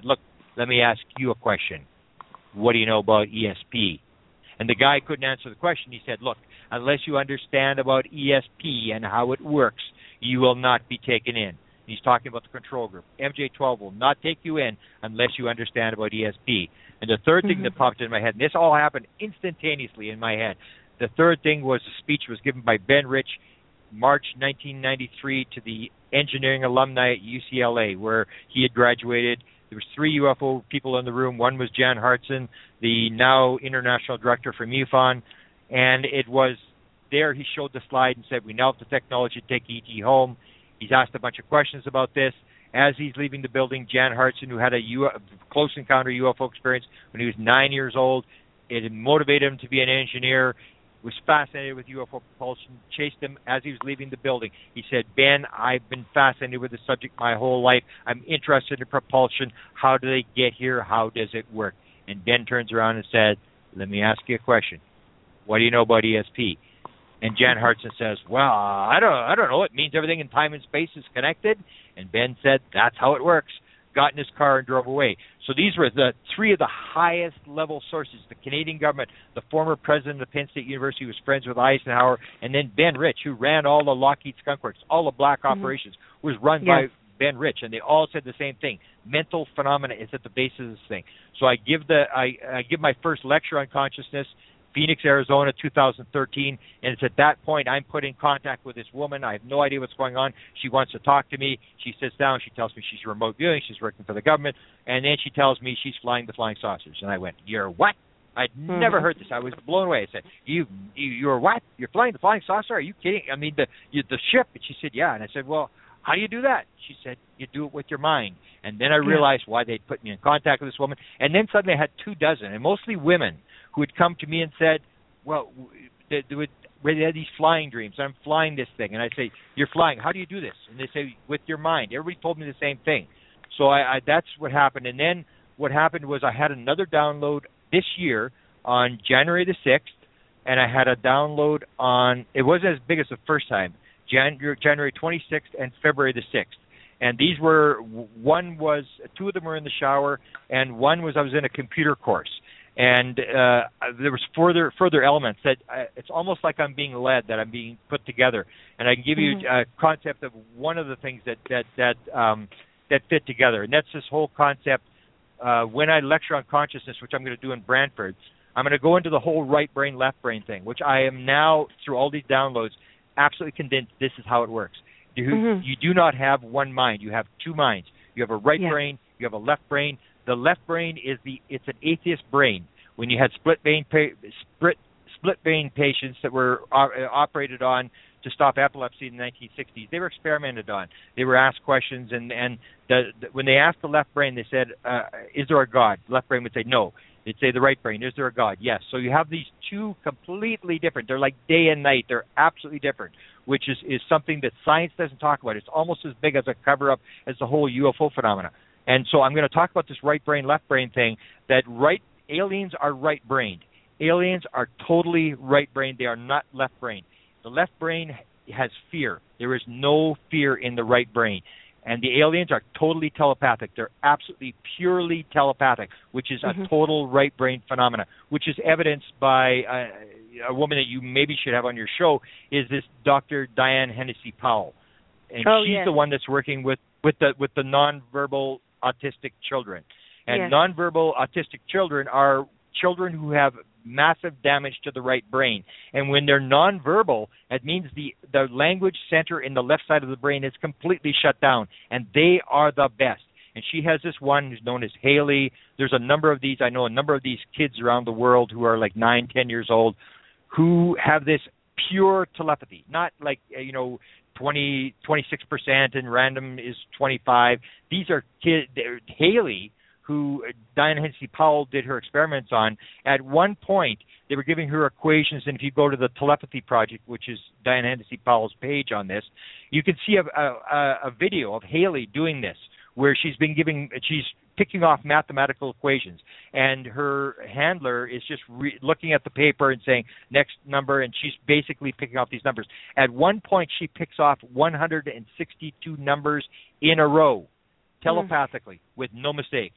let me ask you a question. What do you know about E S P? And the guy couldn't answer the question. He said, look, unless you understand about E S P and how it works, you will not be taken in. He's talking about the control group. M J twelve will not take you in unless you understand about E S P. And the third mm-hmm. thing that popped in my head, and this all happened instantaneously in my head, the third thing was a speech was given by Ben Rich, March nineteen ninety-three, to the engineering alumni at U C L A, where he had graduated. There was three U F O people in the room. One was Jan Hartson, the now international director for MUFON, and it was there he showed the slide and said, we now have the technology to take E T home. He's asked a bunch of questions about this. As he's leaving the building, Jan Hartson, who had a U- close encounter U F O experience when he was nine years old, it motivated him to be an engineer, was fascinated with U F O propulsion, chased him as he was leaving the building. He said, Ben, I've been fascinated with the subject my whole life. I'm interested in propulsion. How do they get here? How does it work? And Ben turns around and said, let me ask you a question. What do you know about E S P? And Jan Hartson says, well, I don't I don't know. It means everything in time and space is connected. And Ben said, that's how it works. Got in his car and drove away. So these were the three of the highest level sources. The Canadian government, the former president of Penn State University was friends with Eisenhower, and then Ben Rich, who ran all the Lockheed Skunk Works, all the black mm-hmm. operations, was run yes. by Ben Rich, and they all said the same thing. Mental phenomena is at the base of this thing. So I give the I, I give my first lecture on consciousness, Phoenix, Arizona, two thousand thirteen, and it's at that point I'm put in contact with this woman. I have no idea what's going on. She wants to talk to me. She sits down. She tells me she's remote viewing. She's working for the government, and then she tells me she's flying the flying saucers. And I went, "You're what?" I'd mm-hmm. never heard this. I was blown away. I said, "You, you, you're what? You're flying the flying saucer? Are you kidding? I mean, the you, the ship?" And she said, "Yeah." And I said, "Well, how do you do that?" She said, "You do it with your mind." And then I realized yeah. why they'd put me in contact with this woman. And then suddenly I had two dozen, and mostly women, who had come to me and said, well, they, they, would, they had these flying dreams. I'm flying this thing. And I say, you're flying. How do you do this? And they say, with your mind. Everybody told me the same thing. So I, I, that's what happened. And then what happened was I had another download this year on January the sixth, and I had a download on, it wasn't as big as the first time, January, January twenty-sixth and February the sixth. And these were, one was, two of them were in the shower, and one was I was in a computer course. And uh, there was further further elements that uh, it's almost like I'm being led, that I'm being put together. And I can give mm-hmm. you a concept of one of the things that that that um, that fit together, and that's this whole concept. Uh, when I lecture on consciousness, which I'm going to do in Brantford, I'm going to go into the whole right brain, left brain thing, which I am now, through all these downloads, absolutely convinced this is how it works. You, mm-hmm. you do not have one mind. You have two minds. You have a right yeah. brain. You have a left brain. The left brain is the it's an atheist brain. When you had split brain pa- split split brain patients that were uh, operated on to stop epilepsy in the nineteen sixties, they were experimented on. They were asked questions, and and the, the, when they asked the left brain, they said, uh, "Is there a God?" The left brain would say, "No." They'd say the right brain, "Is there a God?" Yes. So you have these two completely different. They're like day and night. They're absolutely different, which is is something that science doesn't talk about. It's almost as big as a cover up as the whole U F O phenomena. And so I'm going to talk about this right brain, left brain thing, that right aliens are right-brained. Aliens are totally right-brained. They are not left-brained. The left brain has fear. There is no fear in the right brain. And the aliens are totally telepathic. They're absolutely purely telepathic, which is mm-hmm. a total right brain phenomena, which is evidenced by uh, a woman that you maybe should have on your show, is this Doctor Diane Hennessy Powell. And oh, she's yes. the one that's working with, with the with the nonverbal autistic children. And yes. nonverbal autistic children are children who have massive damage to the right brain. And when they're nonverbal, it means the, the language center in the left side of the brain is completely shut down. And they are the best. And she has this one who's known as Haley. There's a number of these. I know a number of these kids around the world who are like nine, ten years old who have this pure telepathy. Not like, you know, twenty, twenty-six percent and random is twenty-five. These are kids. Haley, who Diane Hennessy Powell did her experiments on, at one point they were giving her equations, and if you go to the Telepathy Project, which is Diane Hennessy Powell's page on this, you can see a, a, a video of Haley doing this, where she's been giving, she's picking off mathematical equations, and her handler is just re- looking at the paper and saying, next number, and she's basically picking off these numbers. At one point, she picks off one hundred sixty-two numbers in a row, telepathically, mm. with no mistakes.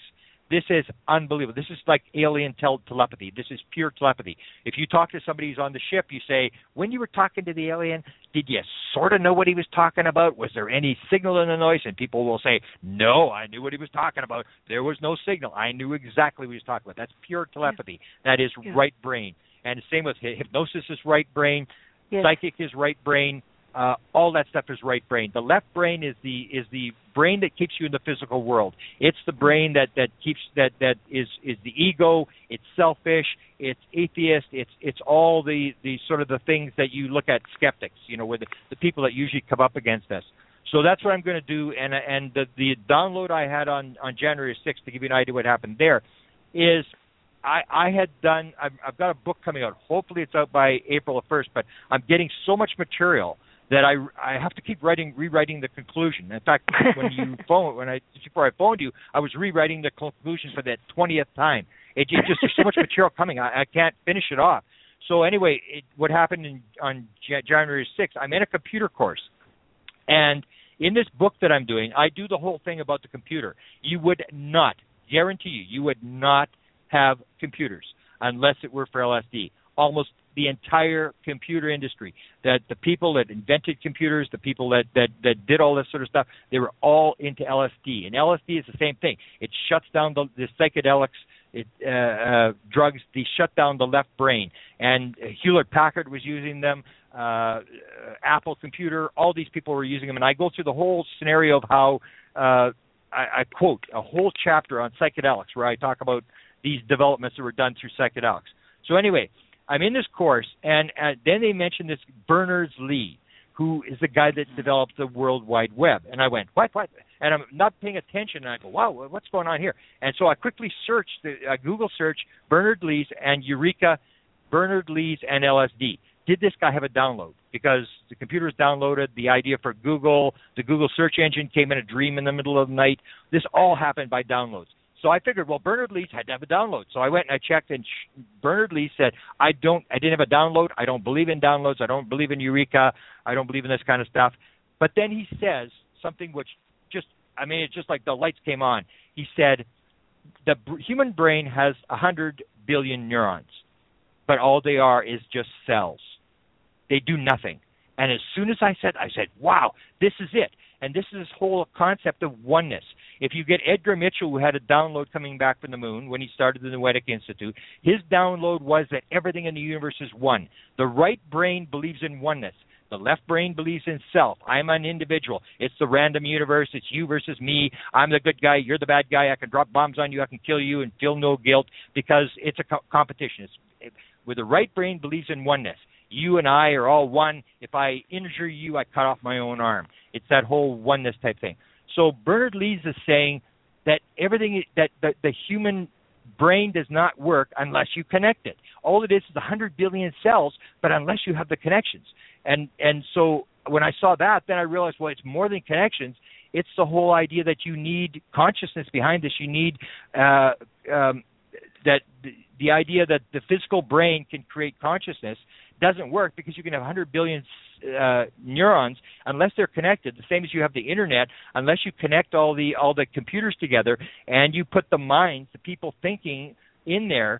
This is unbelievable. This is like alien tel- telepathy. This is pure telepathy. If you talk to somebody who's on the ship, you say, when you were talking to the alien, did you sort of know what he was talking about? Was there any signal in the noise? And people will say, no, I knew what he was talking about. There was no signal. I knew exactly what he was talking about. That's pure telepathy. Yeah. That is yeah. right brain. And the same with hypnosis is right brain. Yes. Psychic is right brain. Uh, all that stuff is right brain. The left brain is the is the brain that keeps you in the physical world. It's the brain that, that keeps that that is, is the ego. It's selfish. It's atheist. It's it's all the, the sort of the things that you look at skeptics. You know, with the, the people that usually come up against us. So that's what I'm going to do. And and the, the download I had on, on January sixth, to give you an idea what happened there, is I, I had done. I've, I've got a book coming out. Hopefully it's out by April first. But I'm getting so much material that I, I have to keep writing, rewriting the conclusion. In fact, when you phone, when I before I phoned you, I was rewriting the conclusion for that twentieth time. It, it just there's so much material coming, I, I can't finish it off. So anyway, it, what happened in, on January sixth? I'm in a computer course, and in this book that I'm doing, I do the whole thing about the computer. You would not, guarantee you, you would not have computers unless it were for L S D. Almost the entire computer industry, that the people that invented computers, the people that, that, that did all this sort of stuff, they were all into L S D. And L S D is the same thing. It shuts down the, the psychedelics, it, uh, uh, drugs, they shut down the left brain. And Hewlett-Packard was using them, uh, Apple Computer, all these people were using them. And I go through the whole scenario of how, uh, I, I quote a whole chapter on psychedelics where I talk about these developments that were done through psychedelics. So anyway, I'm in this course, and uh, then they mentioned this Berners-Lee, who is the guy that developed the World Wide Web. And I went, what, what? And I'm not paying attention, and I go, wow, what's going on here? And so I quickly searched, the, uh, Google search Berners-Lee's and Eureka, Berners-Lee's and L S D. Did this guy have a download? Because the computer was downloaded, the idea for Google, the Google search engine came in a dream in the middle of the night. This all happened by downloads. So I figured, well, Berners-Lee's had to have a download. So I went and I checked, and Berners-Lee said, I don't, I didn't have a download. I don't believe in downloads. I don't believe in Eureka. I don't believe in this kind of stuff. But then he says something which just, I mean, it's just like the lights came on. He said, the human brain has one hundred billion neurons, but all they are is just cells. They do nothing. And as soon as I said, I said, wow, this is it. And this is this whole concept of oneness. If you get Edgar Mitchell, who had a download coming back from the moon when he started the Noetic Institute, his download was that everything in the universe is one. The right brain believes in oneness. The left brain believes in self. I'm an individual. It's the random universe. It's you versus me. I'm the good guy. You're the bad guy. I can drop bombs on you. I can kill you and feel no guilt because it's a co- competition. It's, it, where the right brain believes in oneness. You and I are all one. If I injure you, I cut off my own arm. It's that whole oneness type thing. So Berners-Lee is saying that everything, that the, the human brain does not work unless you connect it. All it is is one hundred billion cells, but unless you have the connections. And and so when I saw that, then I realized, well, it's more than connections. It's the whole idea that you need consciousness behind this. You need uh, um, that the, the idea that the physical brain can create consciousness doesn't work because you can have one hundred billion uh, neurons unless they're connected. The same as you have the internet, unless you connect all the all the computers together and you put the minds, the people thinking in there.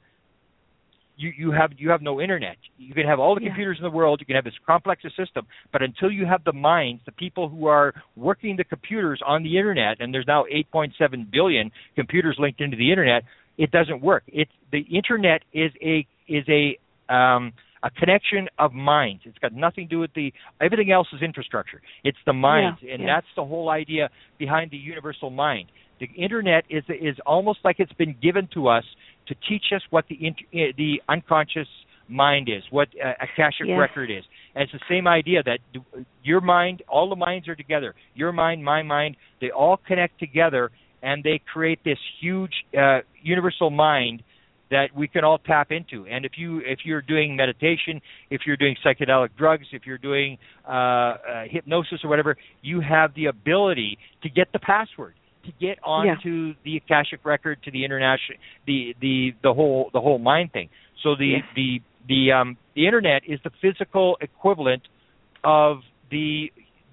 You, you have you have no internet. You can have all the yeah. computers in the world. You can have this complex system, but until you have the minds, the people who are working the computers on the internet, and there's now eight point seven billion computers linked into the internet, it doesn't work. It's the internet is a is a um, a connection of minds. It's got nothing to do with the everything else is infrastructure. It's the minds, yeah. and yeah. that's the whole idea behind the universal mind. The internet is is almost like it's been given to us to teach us what the the unconscious mind is, what uh, Akashic yes. record is. And it's the same idea that your mind, all the minds are together. Your mind, my mind, they all connect together, and they create this huge uh, universal mind that we can all tap into. And if you if you're doing meditation, if you're doing psychedelic drugs, if you're doing uh, uh, hypnosis or whatever, you have the ability to get the password, to get onto yeah. the Akashic record, to the international, the the the whole the whole mind thing. So the yeah. the the um the internet is the physical equivalent of the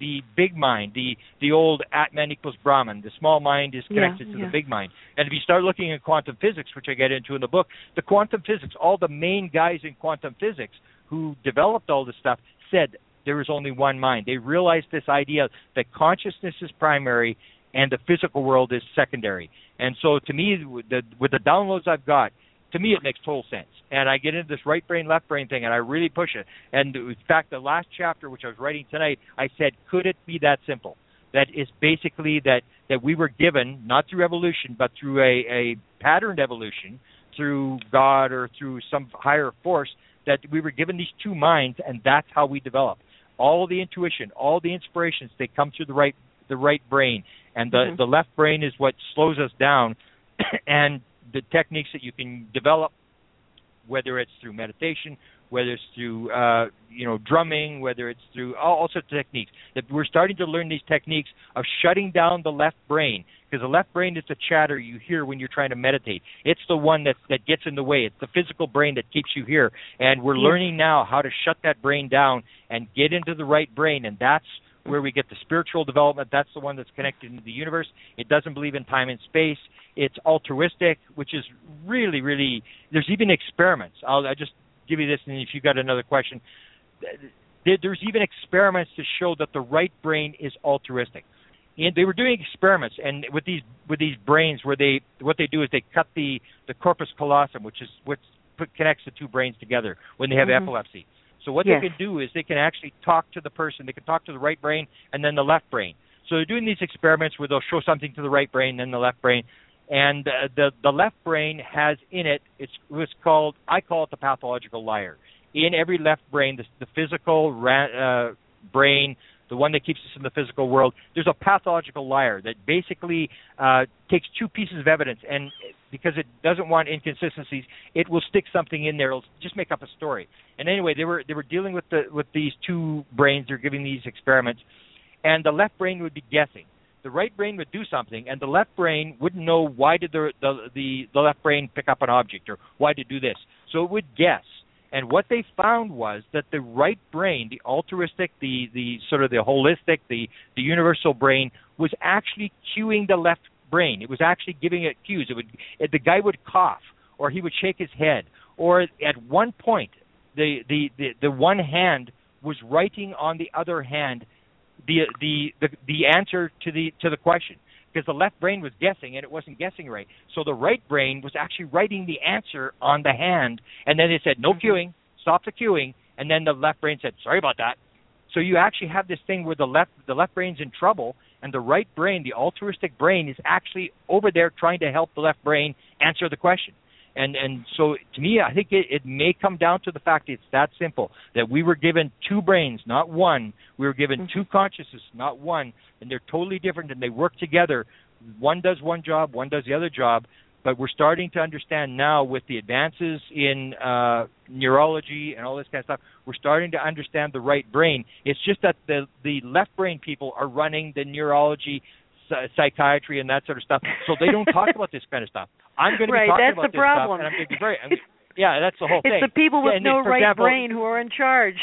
the big mind, the the old Atman equals Brahman. The small mind is connected yeah, to yeah. the big mind. And if you start looking at quantum physics, which I get into in the book, the quantum physics, all the main guys in quantum physics who developed all this stuff said there is only one mind. They realized this idea that consciousness is primary and the physical world is secondary. And so to me, with the, with the downloads I've got, to me it makes total sense. And I get into this right brain, left brain thing, and I really push it. And in fact, the last chapter, which I was writing tonight, I said, could it be that simple? That is basically that, that we were given, not through evolution, but through a, a patterned evolution, through God or through some higher force, that we were given these two minds, and that's how we develop. All the intuition, all the inspirations, they come through the right the right brain. And the, mm-hmm. the left brain is what slows us down. And the techniques that you can develop, whether it's through meditation, whether it's through uh, you know drumming, whether it's through all, all sorts of techniques, that we're starting to learn these techniques of shutting down the left brain, because the left brain is the chatter you hear when you're trying to meditate. It's the one that that gets in the way. It's the physical brain that keeps you here, and we're yes. learning now how to shut that brain down and get into the right brain, and that's where we get the spiritual development. That's the one that's connected to the universe. It doesn't believe in time and space. It's altruistic, which is really, really, there's even experiments. I'll, I'll just give you this, and if you've got another question. There's even experiments to show that the right brain is altruistic. And they were doing experiments, and with these with these brains, where they what they do is they cut the, the corpus callosum, which is what connects the two brains together when they have mm-hmm. epilepsy. So what yes. they can do is they can actually talk to the person. They can talk to the right brain and then the left brain. So they're doing these experiments where they'll show something to the right brain, then the left brain. And uh, the the left brain has in it, it's what's called, I call it the pathological liar. In every left brain, the, the physical ra- uh, brain, the one that keeps us in the physical world, there's a pathological liar that basically uh, takes two pieces of evidence, and because it doesn't want inconsistencies, it will stick something in there. It'll just make up a story. And anyway, they were they were dealing with the with these two brains. They're giving these experiments, and the left brain would be guessing. The right brain would do something, and the left brain wouldn't know why did the the the, the left brain pick up an object or why did it do this. So it would guess. And what they found was that the right brain, the altruistic, the, the sort of the holistic, the, the universal brain, was actually cueing the left brain. It was actually giving it cues. It would, it, the guy would cough, or he would shake his head, or at one point, the, the, the, the one hand was writing on the other hand the the the, the answer to the to the question. Because the left brain was guessing, and it wasn't guessing right. So the right brain was actually writing the answer on the hand, and then they said, no queuing, stop the queuing, and then the left brain said, sorry about that. So you actually have this thing where the left the left brain's in trouble, and the right brain, the altruistic brain, is actually over there trying to help the left brain answer the question. And and so to me, I think it, it may come down to the fact that it's that simple, that we were given two brains, not one. We were given two consciousnesses, not one, and they're totally different, and they work together. One does one job, one does the other job, but we're starting to understand now with the advances in uh, neurology and all this kind of stuff, we're starting to understand the right brain. It's just that the, the left brain people are running the neurology, psychiatry, and that sort of stuff, so they don't talk about this kind of stuff. I'm going to right, be talking that's about the this problem. stuff, and I'm going to be very. I'm, yeah, that's the whole it's thing. It's the people with yeah, no for right example, brain who are in charge.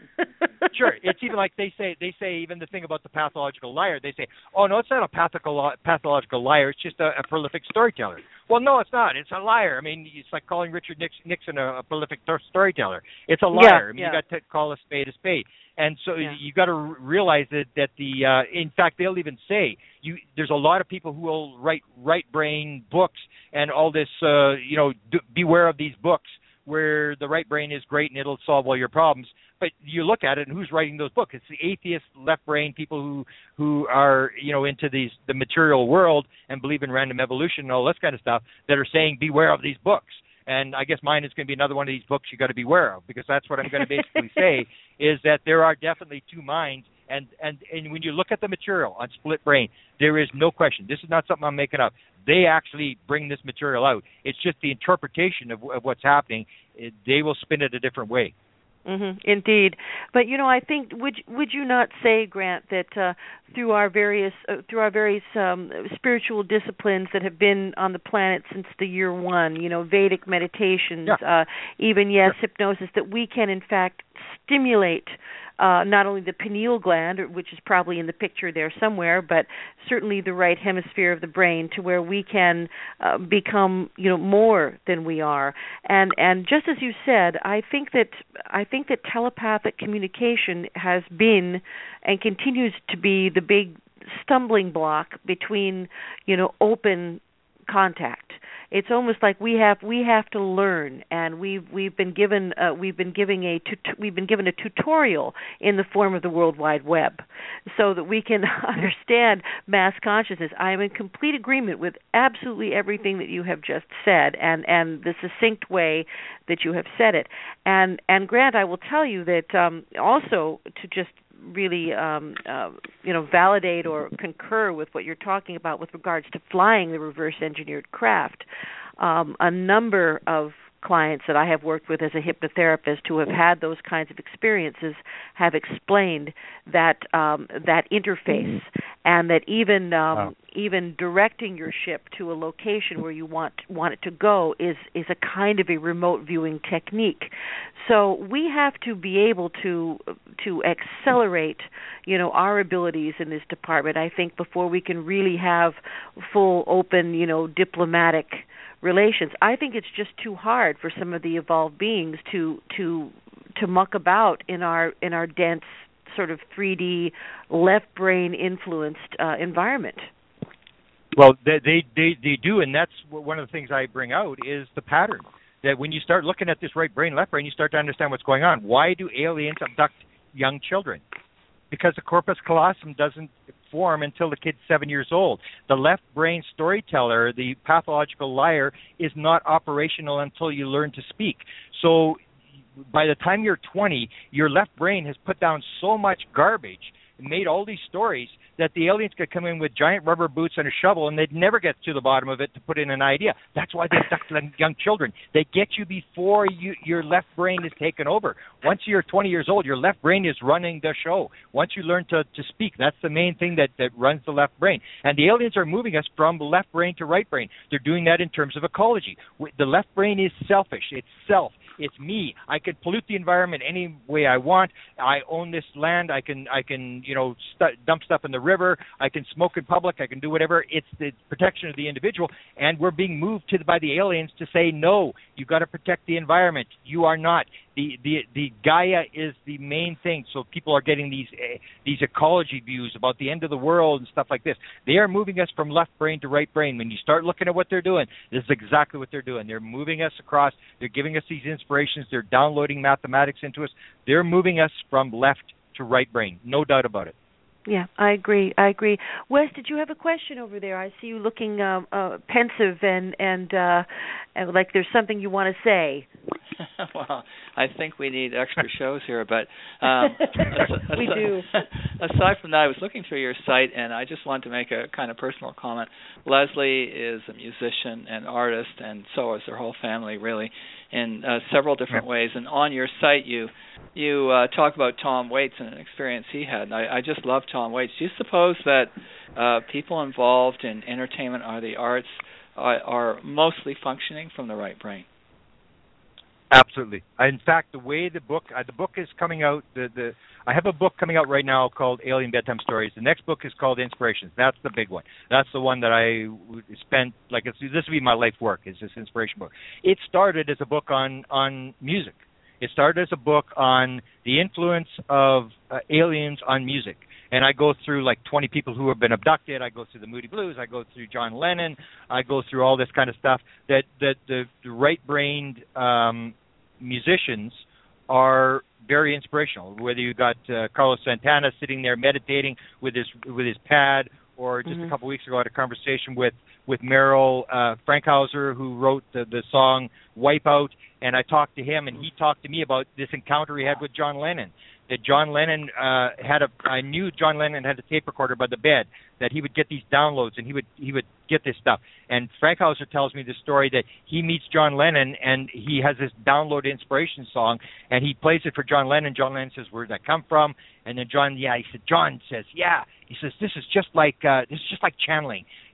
Sure, it's even like they say. They say even the thing about the pathological liar. They say, "Oh no, it's not a pathological pathological liar. It's just a, a prolific storyteller." Well, no, it's not. It's a liar. I mean, it's like calling Richard Nixon a, a prolific storyteller. It's a liar. Yeah, I mean, yeah. you got to call a spade a spade. And so yeah. you got to realize that that the uh, in fact they'll even say you there's a lot of people who will write right brain books and all this uh, you know d- beware of these books where the right brain is great and it'll solve all your problems. But you look at it and who's writing those books? It's the atheist left brain people who who are you know into these the material world and believe in random evolution and all this kind of stuff that are saying beware of these books. And I guess mine is going to be another one of these books you got to beware of, because that's what I'm going to basically say is that there are definitely two minds. And, and, and when you look at the material on Split Brain, there is no question. This is not something I'm making up. They actually bring this material out. It's just the interpretation of, of what's happening. It, they will spin it a different way. Mm-hmm, indeed, but you know, I think would would you not say, Grant, that uh, through our various uh, through our various um, spiritual disciplines that have been on the planet since the year one, you know, Vedic meditations, yeah. uh, even yes, sure. hypnosis, that we can in fact stimulate uh, not only the pineal gland, which is probably in the picture there somewhere, but certainly the right hemisphere of the brain, to where we can uh, become, you know, more than we are. And and just as you said, I think that I think that telepathic communication has been and continues to be the big stumbling block between, you know, open contact. It's almost like we have we have to learn, and we've we've been given uh, we've been giving a tut- we've been given a tutorial in the form of the World Wide Web, so that we can understand mass consciousness. I am in complete agreement with absolutely everything that you have just said, and, and the succinct way that you have said it. And and Grant, I will tell you that um, also to just really um, uh, you know validate or concur with what you're talking about with regards to flying the reverse engineered craft. Um, a number of clients that I have worked with as a hypnotherapist who have had those kinds of experiences have explained that um, that interface, and that even um, wow. even directing your ship to a location where you want want it to go is is a kind of a remote viewing technique. So we have to be able to to accelerate, you know, our abilities in this department, I think, before we can really have full, open, you know, diplomatic relations. I think it's just too hard for some of the evolved beings to to to muck about in our in our dense sort of three D left brain influenced uh, environment. Well, they, they they they do, and that's one of the things I bring out is the pattern. That when you start looking at this right brain, left brain, you start to understand what's going on. Why do aliens abduct young children? Because the corpus callosum doesn't form until the kid's seven years old. The left brain storyteller, the pathological liar, is not operational until you learn to speak. So by the time you're twenty, your left brain has put down so much garbage and made all these stories that the aliens could come in with giant rubber boots and a shovel, and they'd never get to the bottom of it to put in an idea. That's why they abduct young children. They get you before you, your left brain is taken over. Once you're twenty years old, your left brain is running the show. Once you learn to, to speak, that's the main thing that, that runs the left brain. And the aliens are moving us from left brain to right brain. They're doing that in terms of ecology. The left brain is selfish. It's self. It's me. I can pollute the environment any way I want. I own this land. I can, I can, you know, st- dump stuff in the river. I can smoke in public. I can do whatever. It's the protection of the individual, and we're being moved to the, by the aliens to say, no, you've got to protect the environment. You are not. The the the Gaia is the main thing. So people are getting these uh, these ecology views about the end of the world and stuff like this. They are moving us from left brain to right brain. When you start looking at what they're doing, this is exactly what they're doing. They're moving us across. They're giving us these inspirations. They're downloading mathematics into us. They're moving us from left to right brain. No doubt about it. Yeah, I agree. I agree. Wes, did you have a question over there? I see you looking uh, uh, pensive and and, uh, and like there's something you want to say. Well, I think we need extra shows here, but um, aside, we do. Aside from that, I was looking through your site, and I just wanted to make a kind of personal comment. Leslie is a musician and artist, and so is their whole family, really, in uh, several different ways. And on your site, you you uh, talk about Tom Waits and an experience he had. And I, I just love Tom Waits. Do you suppose that uh, people involved in entertainment or the arts are, are mostly functioning from the right brain? Absolutely. In fact, the way the book uh, the book is coming out, the, the I have a book coming out right now called Alien Bedtime Stories. The next book is called Inspirations. That's the big one. That's the one that I spent like it's, this would be my life work. Is this inspiration book? It started as a book on on music. It started as a book on the influence of uh, aliens on music. And I go through like twenty people who have been abducted. I go through the Moody Blues. I go through John Lennon. I go through all this kind of stuff that, that the, the right-brained um, musicians are very inspirational. Whether you got uh, Carlos Santana sitting there meditating with his with his pad, or just mm-hmm. a couple of weeks ago I had a conversation with with Merrill uh, Frankhauser, who wrote the, the song Wipeout, and I talked to him, and he talked to me about this encounter he had with John Lennon. That John Lennon uh, had a, I knew John Lennon had a tape recorder by the bed, that he would get these downloads and he would he would get this stuff. And Frankhauser tells me the story that he meets John Lennon and he has this download inspiration song and he plays it for John Lennon. John Lennon says, "Where did that come from?" And then John, yeah, he said, John says, yeah, he says, this is just like uh, this is just like channeling.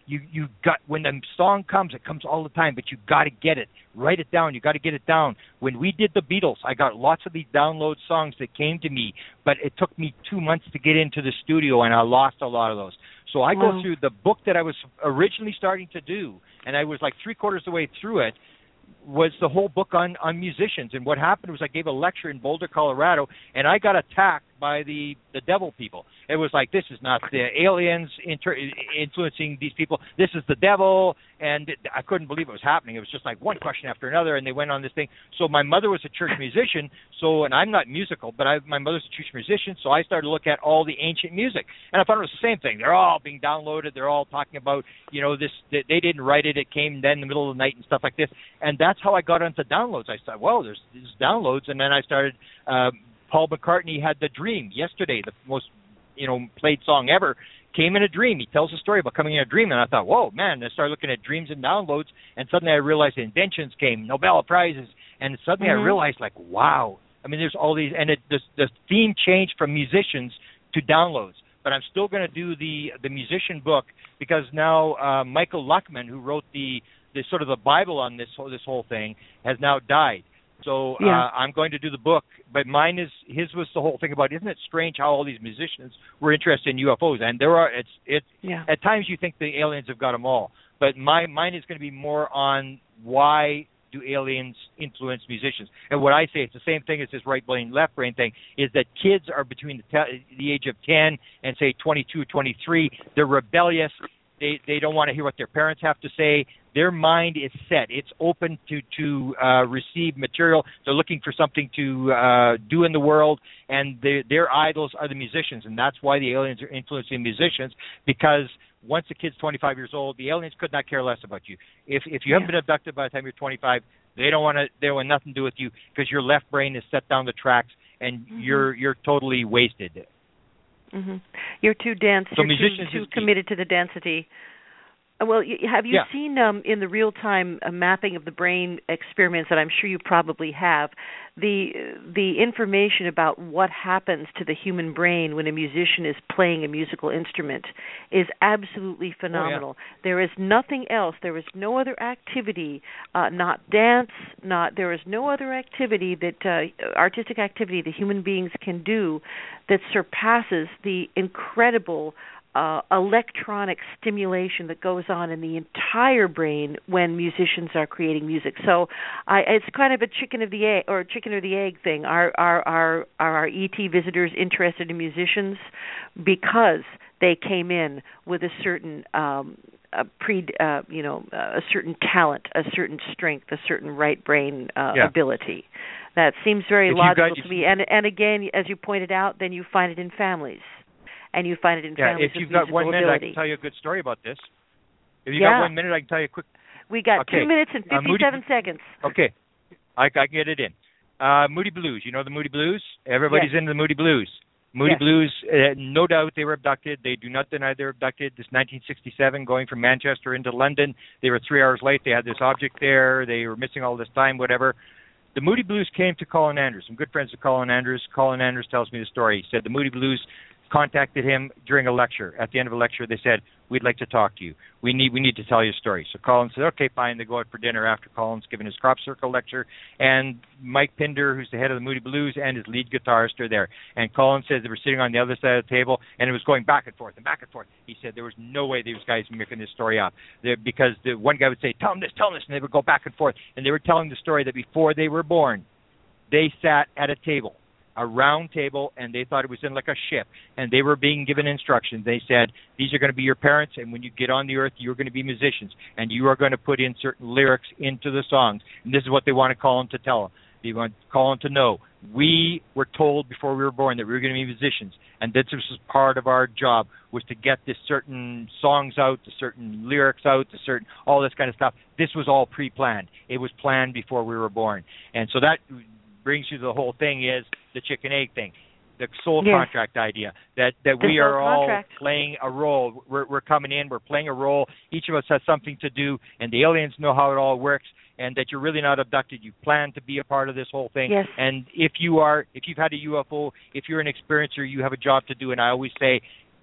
you you got when the song comes, it comes all the time, but you got to get it, write it down. You got to get it down. When we did the Beatles, I got lots of these download songs that came to me, but it took me two months to get into the studio, and I lost a lot of those. So I wow. go through the book that I was originally starting to do, and I was like three quarters of the way through it, was the whole book on, on musicians. And what happened was I gave a lecture in Boulder, Colorado, and I got attacked by the, the devil people. It was like, this is not the aliens inter- influencing these people. This is the devil. And I couldn't believe it was happening. It was just like one question after another, and they went on this thing. So my mother was a church musician, so, and I'm not musical, but I, my mother's a church musician, so I started to look at all the ancient music. And I found it was the same thing. They're all being downloaded. They're all talking about, you know, this, they, they didn't write it. It came then in the middle of the night and stuff like this. And that's how I got into downloads. I thought, well, there's these downloads. And then I started, uh, Paul McCartney had The Dream yesterday, the most, you know, played song ever, came in a dream. He tells a story about coming in a dream, and I thought, whoa, man, I started looking at dreams and downloads, and suddenly I realized the inventions came, Nobel Prizes, and suddenly mm-hmm. I realized, like, wow. I mean, there's all these, and it, the, the theme changed from musicians to downloads, but I'm still going to do the the musician book, because now uh, Michael Luckman, who wrote the, the sort of the Bible on this whole, this whole thing, has now died. So uh, yeah. I'm going to do the book, but mine is his was the whole thing about. Isn't it strange how all these musicians were interested in U F Os? And there are it's it yeah. at times you think the aliens have got them all, but my mine is going to be more on why do aliens influence musicians? And what I say, it's the same thing as this right brain left brain thing, is that kids are between the, te- the age of ten and say twenty-two, twenty-three. They're rebellious. They they don't want to hear what their parents have to say. Their mind is set. It's open to to uh, receive material. They're looking for something to uh, do in the world, and they, their idols are the musicians, and that's why the aliens are influencing musicians. Because once a kid's twenty-five years old, the aliens could not care less about you. If if you yeah. haven't been abducted by the time you're twenty-five, they don't want to. They want nothing to do with you, because your left brain is set down the tracks, and mm-hmm. you're you're totally wasted. Mm-hmm. You're too dense. So you're too, too committed to the density. Well, have you yeah. seen um, in the real-time uh, mapping of the brain experiments that I'm sure you probably have, the the information about what happens to the human brain when a musician is playing a musical instrument is absolutely phenomenal. Oh, yeah. There is nothing else. There is no other activity, uh, not dance, not there is no other activity that uh, artistic activity that human beings can do that surpasses the incredible Uh, electronic stimulation that goes on in the entire brain when musicians are creating music. So I, it's kind of a chicken of the egg or chicken or the egg thing. Are are are are our E T visitors interested in musicians because they came in with a certain um, a pre uh, you know a certain talent, a certain strength, a certain right brain uh, yeah. ability? That seems very if logical got, to me. And and again, as you pointed out, then you find it in families. And you find it in yeah, families if you've with got one minute, ability. I can tell you a good story about this. If you've yeah. got one minute, I can tell you a quick... We got okay. two minutes and fifty-seven uh, Moody... seconds. Okay. I, I can get it in. Uh, Moody Blues. You know the Moody Blues? Everybody's yes. into the Moody Blues. Moody yes. Blues, uh, no doubt they were abducted. They do not deny they were abducted. This nineteen sixty-seven, going from Manchester into London. They were three hours late. They had this object there. They were missing all this time, whatever. The Moody Blues came to Colin Andrews. I'm good friends with Colin Andrews. Colin Andrews tells me the story. He said the Moody Blues contacted him during a lecture. At the end of a lecture, they said, we'd like to talk to you. We need we need to tell you a story. So Colin said, okay, fine. They go out for dinner after Colin's given his crop circle lecture. And Mike Pinder, who's the head of the Moody Blues, and his lead guitarist are there. And Colin says they were sitting on the other side of the table, and it was going back and forth and back and forth. He said there was no way these guys were making this story up. They're, because the one guy would say, tell him this, tell him this, and they would go back and forth. And they were telling the story that before they were born, they sat at a table, a round table, and they thought it was in like a ship, and they were being given instructions. They said, these are going to be your parents, and when you get on the earth, you're going to be musicians, and you are going to put in certain lyrics into the songs, and this is what they want to call them to tell them. They want to call them to know. We were told before we were born that we were going to be musicians, and this was part of our job, was to get this certain songs out, the certain lyrics out, the certain, all this kind of stuff. This was all pre-planned. It was planned before we were born, and so that brings you to the whole thing is the chicken egg thing, the soul yes. contract idea, that, that the we are all contract. playing a role. We're, we're coming in, we're playing a role. Each of us has something to do, and the aliens know how it all works, and that you're really not abducted. You plan to be a part of this whole thing. Yes. And if you are, if you've had a U F O, if you're an experiencer, you have a job to do. And I always say,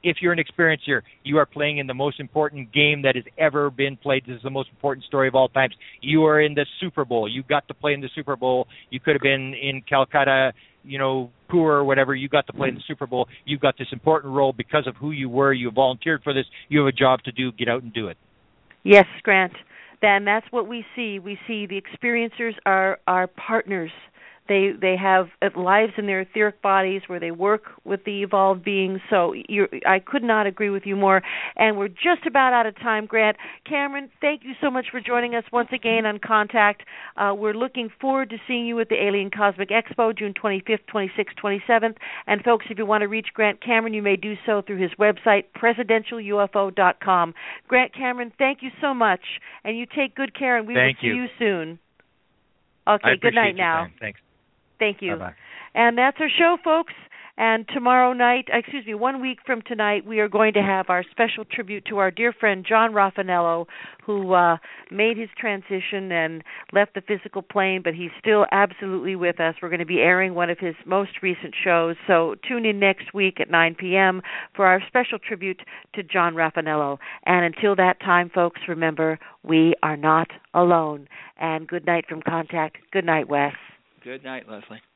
if you're an experiencer, you are playing in the most important game that has ever been played. This is the most important story of all times. You are in the Super Bowl. You got to play in the Super Bowl. You could have been in Calcutta, you know, poor or whatever. You got to play in the Super Bowl. You've got this important role because of who you were. You volunteered for this. You have a job to do. Get out and do it. Yes, Grant. Then that's what we see. We see the experiencers are our partners. They they have lives in their etheric bodies where they work with the evolved beings. So you're, I could not agree with you more. And we're just about out of time, Grant. Cameron, thank you so much for joining us once again on Contact. Uh, we're looking forward to seeing you at the Alien Cosmic Expo, June twenty-fifth, twenty-sixth, twenty-seventh. And folks, if you want to reach Grant Cameron, you may do so through his website, presidential U F O dot com. Grant Cameron, thank you so much. And you take good care, and we thank will you. see you soon. Okay, I good night your now. Time. Thanks. Thank you. Bye-bye. And that's our show, folks. And tomorrow night, excuse me, one week from tonight, we are going to have our special tribute to our dear friend John Raffanello, who uh, made his transition and left the physical plane, but he's still absolutely with us. We're going to be airing one of his most recent shows, so tune in next week at nine p.m. for our special tribute to John Raffanello. And until that time, folks, remember, we are not alone. And good night from Contact. Good night, Wes. Good night, Leslie.